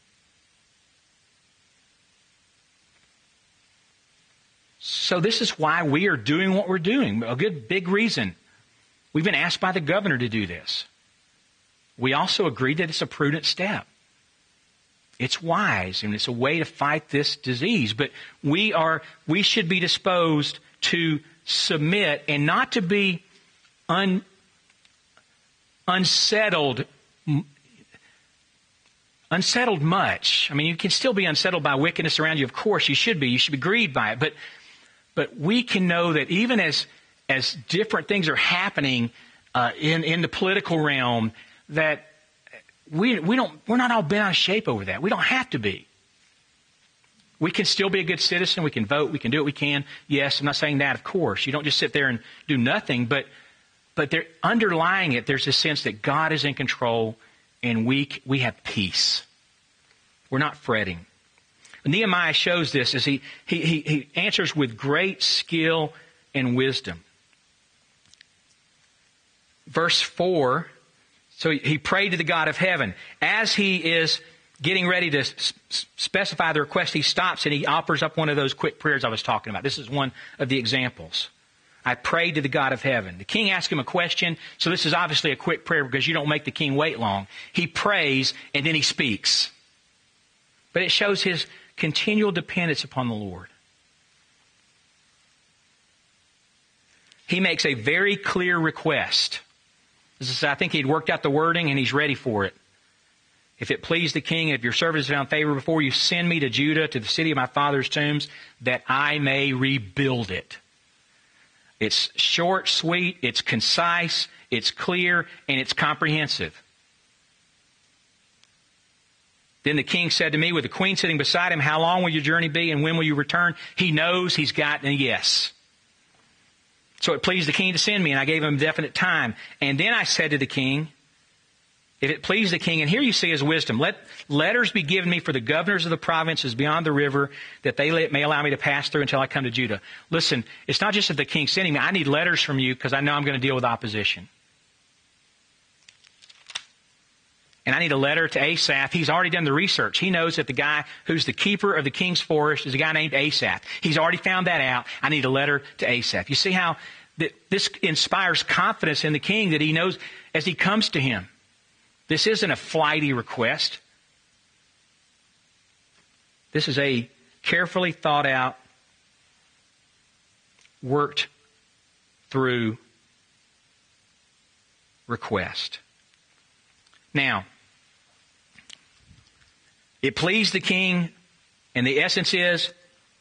A: So this is why we are doing what we're doing. A good big reason. We've been asked by the governor to do this. We also agreed that it's a prudent step. It's wise, and it's a way to fight this disease. But we are, we should be disposed to submit and not to be un, unsettled, unsettled much. I mean, you can still be unsettled by wickedness around you. Of course, you should be. You should be grieved by it. But, but we can know that even as, as different things are happening uh, in, in the political realm, that we we don't we're not all bent out of shape over that. We don't have to be. We can still be a good citizen. We can vote. We can do what we can. Yes, I'm not saying that, of course. You don't just sit there and do nothing. But but there, underlying it, there's a sense that God is in control, and we we have peace. We're not fretting. Nehemiah shows this as he he he, he answers with great skill and wisdom. Verse four. So he prayed to the God of heaven. As he is getting ready to specify the request, he stops and he offers up one of those quick prayers I was talking about. This is one of the examples. I prayed to the God of heaven. The king asked him a question, so this is obviously a quick prayer because you don't make the king wait long. He prays and then he speaks. But it shows his continual dependence upon the Lord. He makes a very clear request. I think he'd worked out the wording and he's ready for it. If it please the king, if your servant has found favor before you, send me to Judah, to the city of my father's tombs, that I may rebuild it. It's short, sweet, it's concise, it's clear, and it's comprehensive. Then the king said to me, with the queen sitting beside him, how long will your journey be and when will you return? He knows he's got a yes. So it pleased the king to send me, and I gave him a definite time. And then I said to the king, if it pleased the king, and here you see his wisdom, let letters be given me for the governors of the provinces beyond the river, that they may allow me to pass through until I come to Judah. Listen, it's not just that the king's sending me. I need letters from you because I know I'm going to deal with opposition. And I need a letter to Asaph. He's already done the research. He knows that the guy who's the keeper of the king's forest is a guy named Asaph. He's already found that out. I need a letter to Asaph. You see how th- this inspires confidence in the king that he knows as he comes to him. This isn't a flighty request. This is a carefully thought out, worked through request. Now, it pleased the king, and the essence is,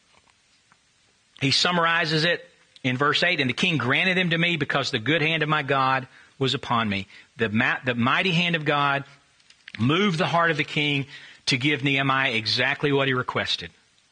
A: he summarizes it in verse eight, and the king granted him to me because the good hand of my God was upon me. The, ma- the mighty hand of God moved the heart of the king to give Nehemiah exactly what he requested.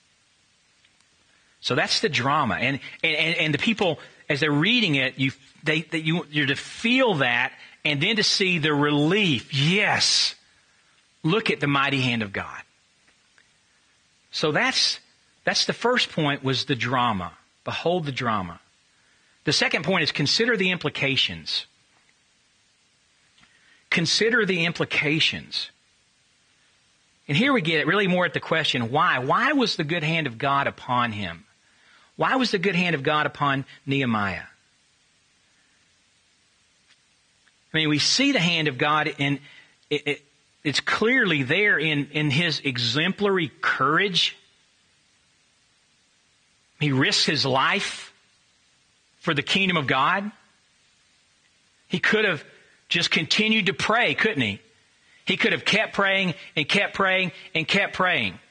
A: So that's the drama. And, and, and the people, as they're reading it, you, they, they, you, you're to feel that, and then to see the relief. Yes, look at the mighty hand of God. So that's That's the first point, was the drama. Behold the drama. The second point is consider the implications. Consider the implications. And here we get really more at the question, why? Why was the good hand of God upon him? Why was the good hand of God upon Nehemiah? I mean, we see the hand of God, and it, it, it's clearly there in, in his exemplary courage. He risks his life for the kingdom of God. He could have just continued to pray, couldn't he? He could have kept praying and kept praying and kept praying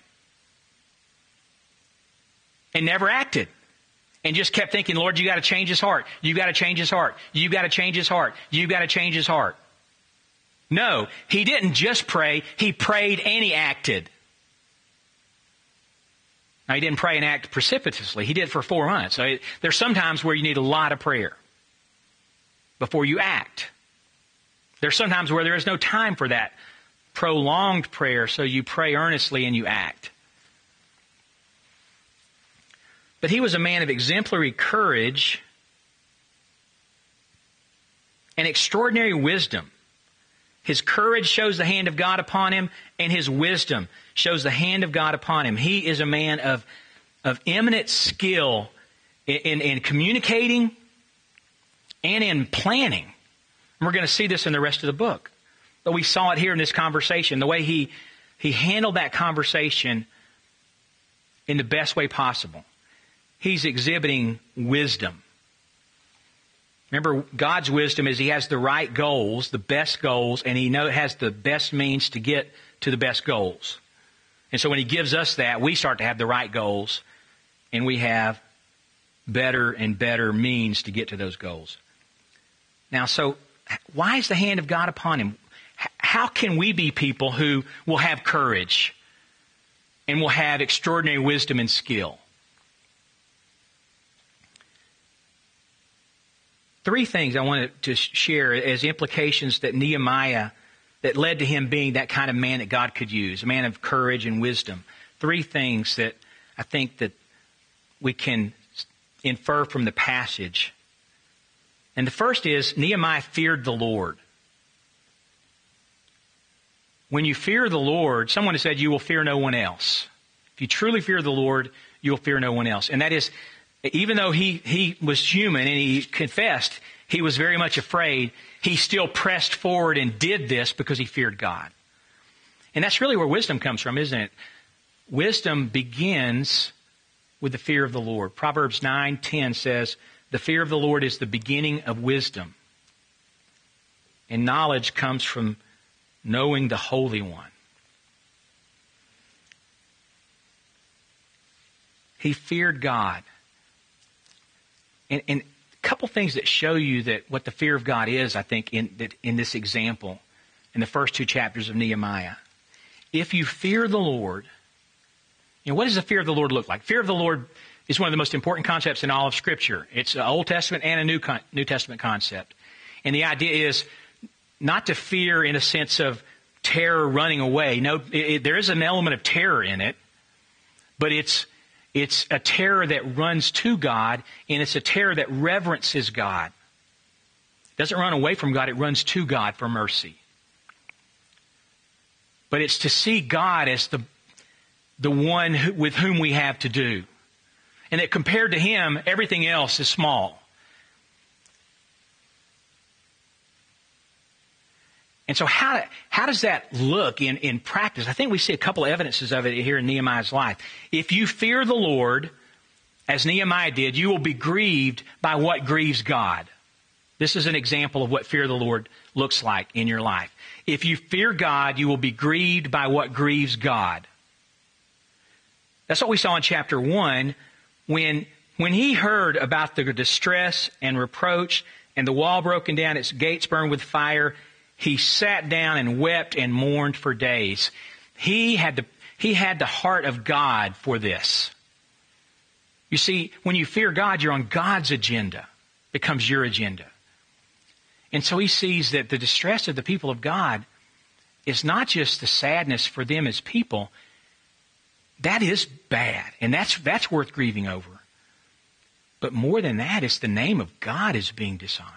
A: and never acted. And just kept thinking, Lord, you got to change his heart. You got to change his heart. You got to change his heart. You got to change his heart. No, he didn't just pray. He prayed and he acted. Now, he didn't pray and act precipitously. He did for four months. So it, there's some times where you need a lot of prayer before you act. There's sometimes where there is no time for that prolonged prayer, so you pray earnestly and you act. But he was a man of exemplary courage and extraordinary wisdom. His courage shows the hand of God upon him, and his wisdom shows the hand of God upon him. He is a man of, of eminent skill in, in, in communicating and in planning. And we're going to see this in the rest of the book. But we saw it here in this conversation, the way he, he handled that conversation in the best way possible. He's exhibiting wisdom. Remember, God's wisdom is he has the right goals, the best goals, and he know, has the best means to get to the best goals. And so when he gives us that, we start to have the right goals, and we have better and better means to get to those goals. Now, so why is the hand of God upon him? How can we be people who will have courage and will have extraordinary wisdom and skill? Three things I wanted to share as implications that Nehemiah, that led to him being that kind of man that God could use, a man of courage and wisdom. Three things that I think that we can infer from the passage. And the first is, Nehemiah feared the Lord. When you fear the Lord, someone has said you will fear no one else. If you truly fear the Lord, you will fear no one else. And that is, even though he, he was human and he confessed he was very much afraid, he still pressed forward and did this because he feared God. And that's really where wisdom comes from, isn't it? Wisdom begins with the fear of the Lord. Proverbs nine ten says, the fear of the Lord is the beginning of wisdom. And knowledge comes from knowing the Holy One. He feared God. And, and a couple things that show you that what the fear of God is, I think, in, that in this example, in the first two chapters of Nehemiah. If you fear the Lord, you know, what does the fear of the Lord look like? Fear of the Lord is one of the most important concepts in all of Scripture. It's an Old Testament and a New, Con- New Testament concept. And the idea is not to fear in a sense of terror running away. No, it, it, there is an element of terror in it, but it's It's a terror that runs to God, and it's a terror that reverences God. It doesn't run away from God, it runs to God for mercy. But it's to see God as the, the one who, with whom we have to do. And that compared to Him, everything else is small. And so how, how does that look in, in practice? I think we see a couple of evidences of it here in Nehemiah's life. If you fear the Lord, as Nehemiah did, you will be grieved by what grieves God. This is an example of what fear of the Lord looks like in your life. If you fear God, you will be grieved by what grieves God. That's what we saw in chapter one when, when he heard about the distress and reproach and the wall broken down, its gates burned with fire. He sat down and wept and mourned for days. He had the, he had the heart of God for this. You see, when you fear God, you're on God's agenda. It becomes your agenda. And so he sees that the distress of the people of God is not just the sadness for them as people, that is bad, and that's that's worth grieving over. But more than that, it's the name of God is being dishonored.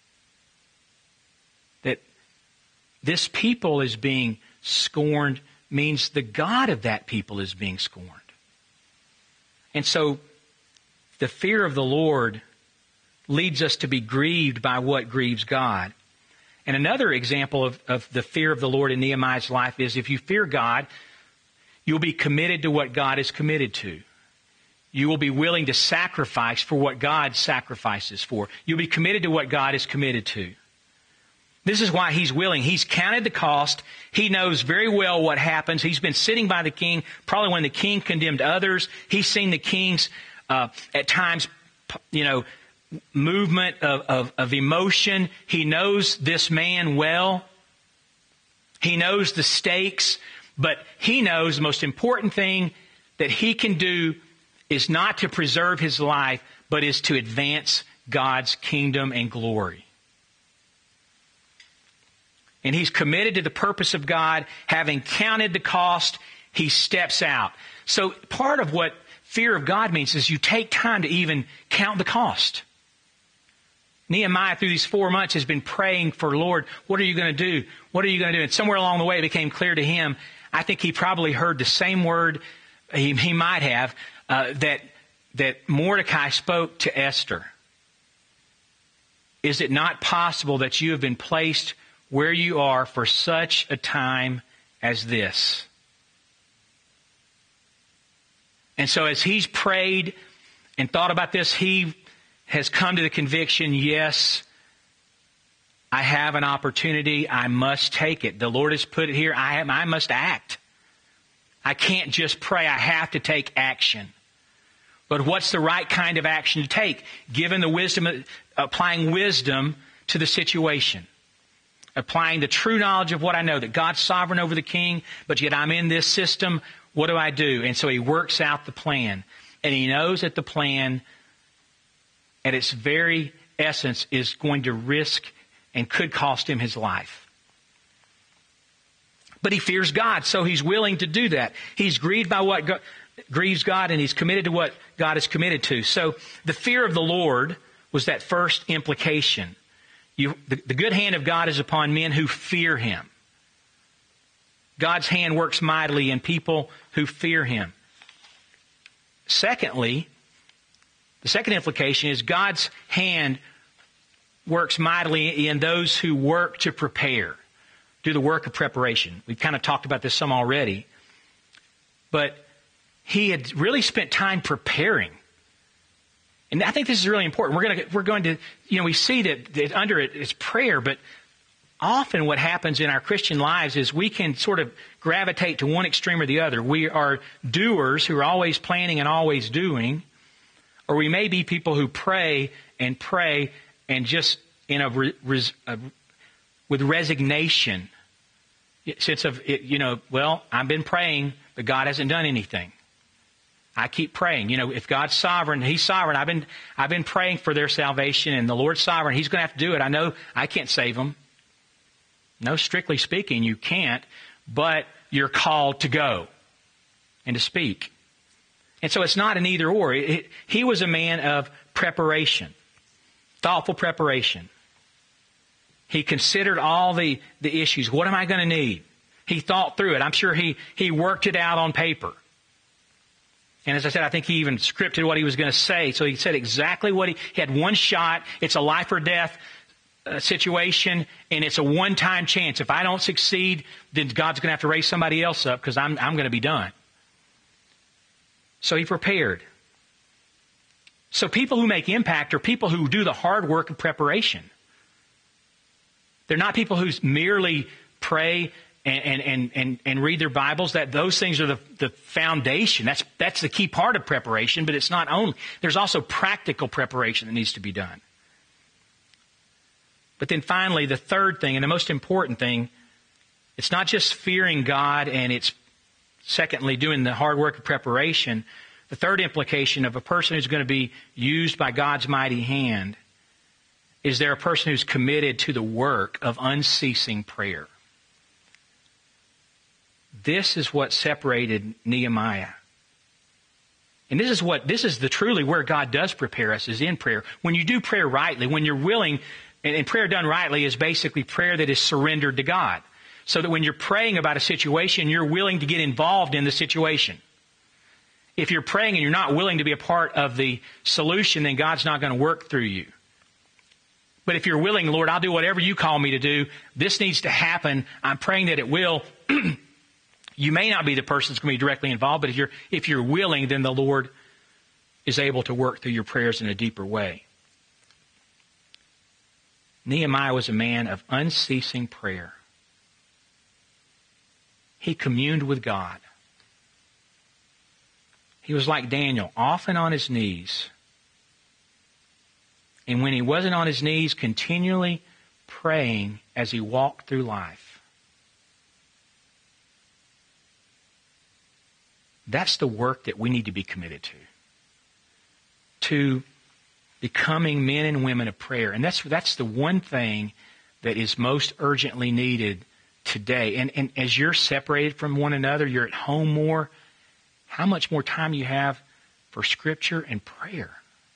A: That this people is being scorned means the God of that people is being scorned. And so the fear of the Lord leads us to be grieved by what grieves God. And another example of, of the fear of the Lord in Nehemiah's life is if you fear God, you'll be committed to what God is committed to. You will be willing to sacrifice for what God sacrifices for. You'll be committed to what God is committed to. This is why he's willing. He's counted the cost. He knows very well what happens. He's been sitting by the king, probably when the king condemned others. He's seen the king's, uh, at times, you know, movement of, of, of emotion. He knows this man well. He knows the stakes, but he knows the most important thing that he can do is not to preserve his life, but is to advance God's kingdom and glory. And he's committed to the purpose of God. Having counted the cost, he steps out. So part of what fear of God means is you take time to even count the cost. Nehemiah, through these four months, has been praying for, Lord, what are you going to do? What are you going to do? And somewhere along the way, it became clear to him, I think he probably heard the same word he, he might have, uh, that, that Mordecai spoke to Esther. Is it not possible that you have been placed where you are for such a time as this? And so as he's prayed and thought about this, he has come to the conviction, yes, I have an opportunity. I must take it. The Lord has put it here. I, am, I must act. I can't just pray. I have to take action. But what's the right kind of action to take? Given the wisdom, applying wisdom to the situation. Applying the true knowledge of what I know, that God's sovereign over the king, but yet I'm in this system. What do I do? And so he works out the plan. And he knows that the plan, at its very essence, is going to risk and could cost him his life. But he fears God, so he's willing to do that. He's grieved by what God, grieves God, and he's committed to what God is committed to. So the fear of the Lord was that first implication. You, the, the good hand of God is upon men who fear him. God's hand works mightily in people who fear him. Secondly, the second implication is God's hand works mightily in those who work to prepare, do the work of preparation. We've kind of talked about this some already. But he had really spent time preparing. And I think this is really important. We're going to, we're going to, you know, we see that, that under it is prayer, but often what happens in our Christian lives is we can sort of gravitate to one extreme or the other. We are doers who are always planning and always doing, or we may be people who pray and pray and just in a, res, a with resignation, sense of, it, you know, well, I've been praying, but God hasn't done anything. I keep praying. You know, if God's sovereign, He's sovereign. I've been I've been praying for their salvation, and the Lord's sovereign. He's going to have to do it. I know I can't save them. No, strictly speaking, you can't, but you're called to go and to speak. And so it's not an either or. It, it, he was a man of preparation, thoughtful preparation. He considered all the, the issues. What am I going to need? He thought through it. I'm sure he, he worked it out on paper. And as I said, I think he even scripted what he was going to say. So he said exactly what he, he had one shot. It's a life or death uh, situation, and it's a one-time chance. If I don't succeed, then God's going to have to raise somebody else up because I'm, I'm going to be done. So he prepared. So people who make impact are people who do the hard work of preparation. They're not people who merely pray and, and, and, and read their Bibles. That those things are the, the foundation. That's, that's the key part of preparation, but it's not only. There's also practical preparation that needs to be done. But then finally, the third thing, and the most important thing, it's not just fearing God, and it's secondly doing the hard work of preparation. The third implication of a person who's going to be used by God's mighty hand is there a person who's committed to the work of unceasing prayer. This is what separated Nehemiah And this is what, this is the truly where God does prepare us, is in prayer. When you do prayer rightly, when you're willing, and, and prayer done rightly is basically prayer that is surrendered to God. So that when you're praying about a situation, you're willing to get involved in the situation. If you're praying and you're not willing to be a part of the solution, then God's not going to work through you. But if you're willing, Lord, I'll do whatever you call me to do. This needs to happen. I'm praying that it will. You may not be the person that's going to be directly involved, but if you're, if you're willing, then the Lord is able to work through your prayers in a deeper way. Nehemiah was a man of unceasing prayer. He communed with God. He was like Daniel, often on his knees. And when he wasn't on his knees, continually praying as he walked through life. That's the work that we need to be committed to. To becoming men and women of prayer. And that's that's the one thing that is most urgently needed today. And, and as you're separated from one another, you're at home more, how much more time you have for Scripture and prayer.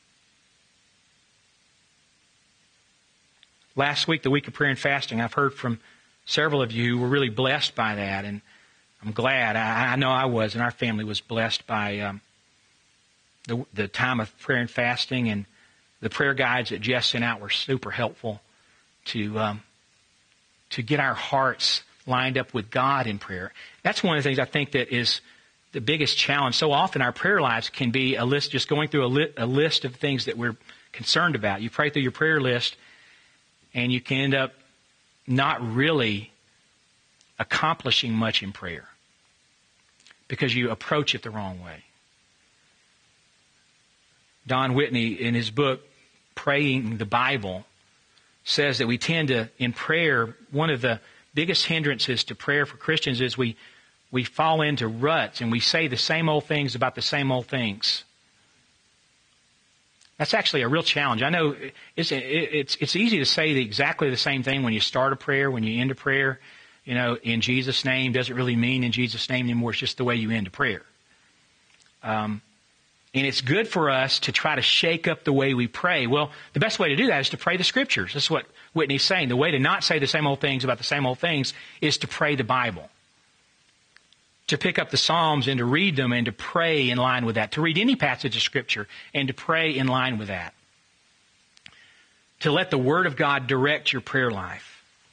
A: Last week, the week of prayer and fasting, I've heard from several of you who were really blessed by that, and I'm glad. I, I know I was, and our family was blessed by um, the, the time of prayer and fasting, and the prayer guides that Jess sent out were super helpful to um, to get our hearts lined up with God in prayer. That's one of the things I think that is the biggest challenge. So often our prayer lives can be a list, just going through a, li- a list of things that we're concerned about. You pray through your prayer list, and you can end up not really accomplishing much in prayer because you approach it the wrong way. Don Whitney, in his book, Praying the Bible, says that we tend to, in prayer, one of the biggest hindrances to prayer for Christians is we, we fall into ruts and we say the same old things about the same old things. That's actually a real challenge. I know it's it's it's easy to say the, exactly the same thing when you start a prayer, when you end a prayer. You know, in Jesus' name doesn't really mean in Jesus' name anymore. It's just the way you end a prayer. Um, and it's good for us to try to shake up the way we pray. Well, the best way to do that is to pray the Scriptures. That's what Whitney's saying. The way to not say the same old things about the same old things is to pray the Bible. To pick up the Psalms and to read them and to pray in line with that. To read any passage of Scripture and to pray in line with that. To let the Word of God direct your prayer life.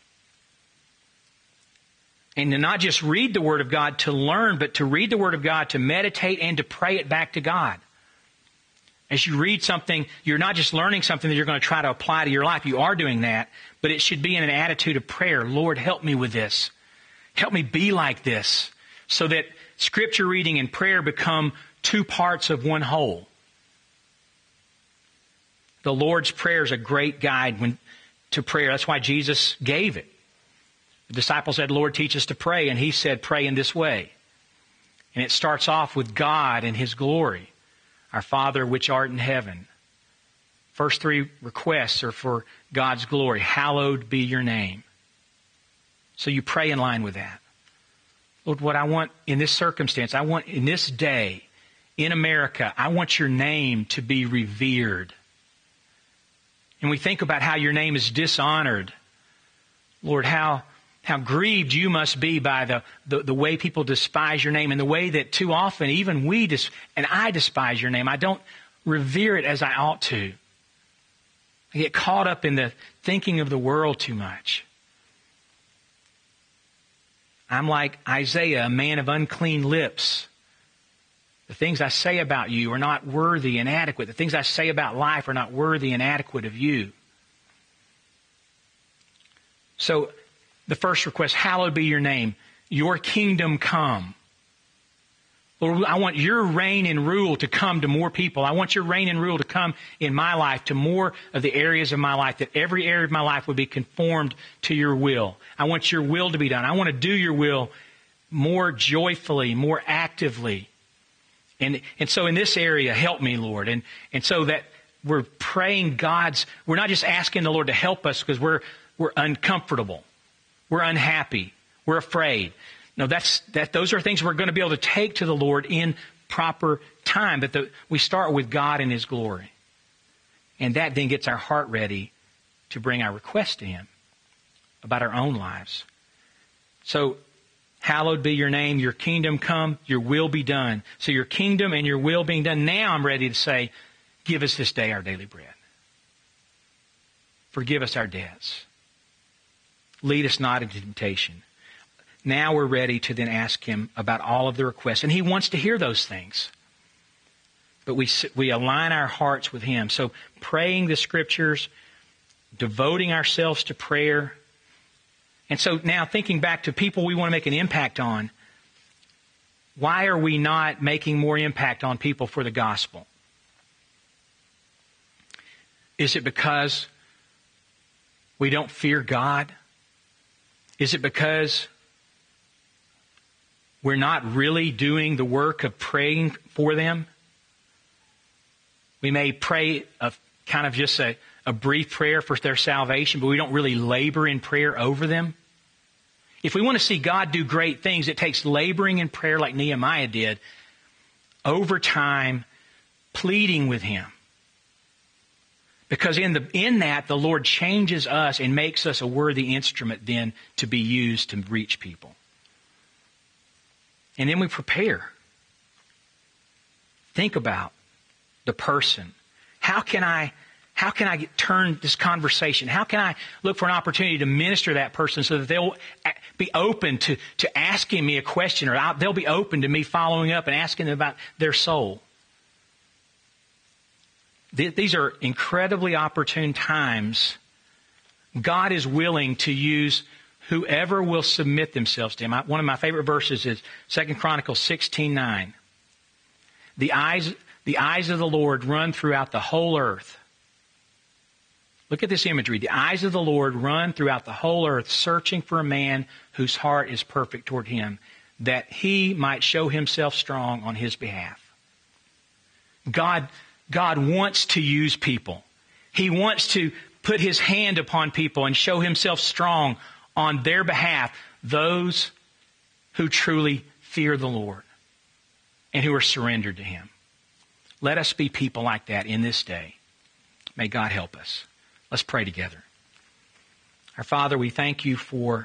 A: And to not just read the Word of God to learn, but to read the Word of God to meditate and to pray it back to God. As you read something, you're not just learning something that you're going to try to apply to your life. You are doing that, but it should be in an attitude of prayer. Lord, help me with this. Help me be like this. So that Scripture reading and prayer become two parts of one whole. The Lord's Prayer is a great guide when, to prayer. That's why Jesus gave it. The disciples said, Lord, teach us to pray. And He said, pray in this way. And it starts off with God and His glory. Our Father which art in heaven. First three requests are for God's glory. Hallowed be your name. So you pray in line with that. Lord, what I want in this circumstance, I want in this day, in America, I want your name to be revered. And we think about how your name is dishonored. Lord, how how grieved you must be by the, the, the way people despise your name and the way that too often even we, dis- and I despise your name. I don't revere it as I ought to. I get caught up in the thinking of the world too much. I'm like Isaiah, a man of unclean lips. The things I say about you are not worthy and adequate. The things I say about life are not worthy and adequate of you. So, the first request, hallowed be your name. Your kingdom come. Lord, I want your reign and rule to come to more people. I want your reign and rule to come in my life, to more of the areas of my life, that every area of my life would be conformed to your will. I want your will to be done. I want to do your will more joyfully, more actively. And and so in this area, help me, Lord. And and so that we're praying God's, we're not just asking the Lord to help us because we're we're uncomfortable. We're unhappy. We're afraid. No, that's that. Those are things we're going to be able to take to the Lord in proper time, but the, we start with God and His glory. And that then gets our heart ready to bring our request to Him about our own lives. So, hallowed be your name, your kingdom come, your will be done. So your kingdom and your will being done. Now I'm ready to say, give us this day our daily bread. Forgive us our debts. Lead us not into temptation. Now we're ready to then ask Him about all of the requests. And He wants to hear those things. But we, we align our hearts with Him. So praying the Scriptures, devoting ourselves to prayer. And so now thinking back to people we want to make an impact on, why are we not making more impact on people for the gospel? Is it because we don't fear God? Is it because we're not really doing the work of praying for them? We may pray a kind of just a, a brief prayer for their salvation, but we don't really labor in prayer over them. If we want to see God do great things, it takes laboring in prayer like Nehemiah did, over time, pleading with Him. Because in the in that, the Lord changes us and makes us a worthy instrument then to be used to reach people. And then we prepare. Think about the person. How can I How can I get, turn this conversation? How can I look for an opportunity to minister to that person so that they'll be open to, to asking me a question, or I'll, they'll be open to me following up and asking them about their soul? Th- these are incredibly opportune times. God is willing to use whoever will submit themselves to Him. I, one of my favorite verses is Second Chronicles sixteen nine. The eyes, the eyes of the Lord run throughout the whole earth. Look at this imagery. The eyes of the Lord run throughout the whole earth, searching for a man whose heart is perfect toward Him, that He might show Himself strong on his behalf. God, God wants to use people. He wants to put His hand upon people and show Himself strong on their behalf, those who truly fear the Lord and who are surrendered to Him. Let us be people like that in this day. May God help us. Let's pray together. Our Father, we thank You for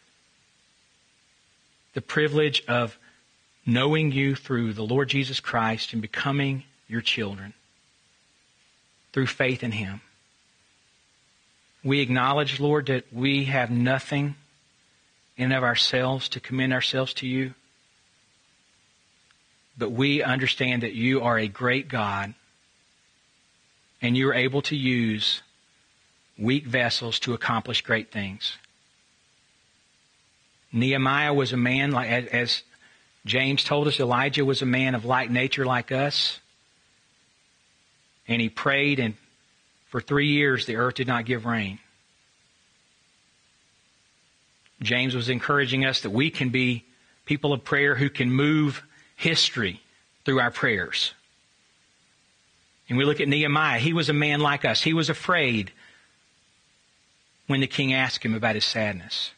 A: the privilege of knowing You through the Lord Jesus Christ and becoming Your children through faith in Him. We acknowledge, Lord, that we have nothing in and of ourselves to commend ourselves to You. But we understand that You are a great God and You are able to use weak vessels to accomplish great things. Nehemiah was a man, like as James told us, Elijah was a man of like nature like us. And he prayed, and for three years the earth did not give rain. James was encouraging us that we can be people of prayer who can move history through our prayers. And we look at Nehemiah. He was a man like us. He was afraid when the king asked him about his sadness.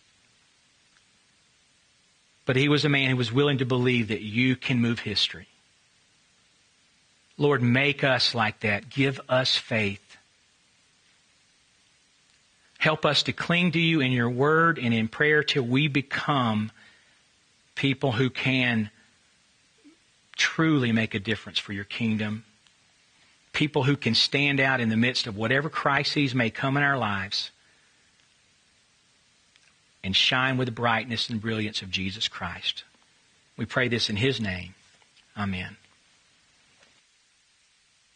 A: But he was a man who was willing to believe that You can move history. Lord, make us like that. Give us faith. Help us to cling to You in Your word and in prayer till we become people who can truly make a difference for Your kingdom. People who can stand out in the midst of whatever crises may come in our lives and shine with the brightness and brilliance of Jesus Christ. We pray this in His name. Amen.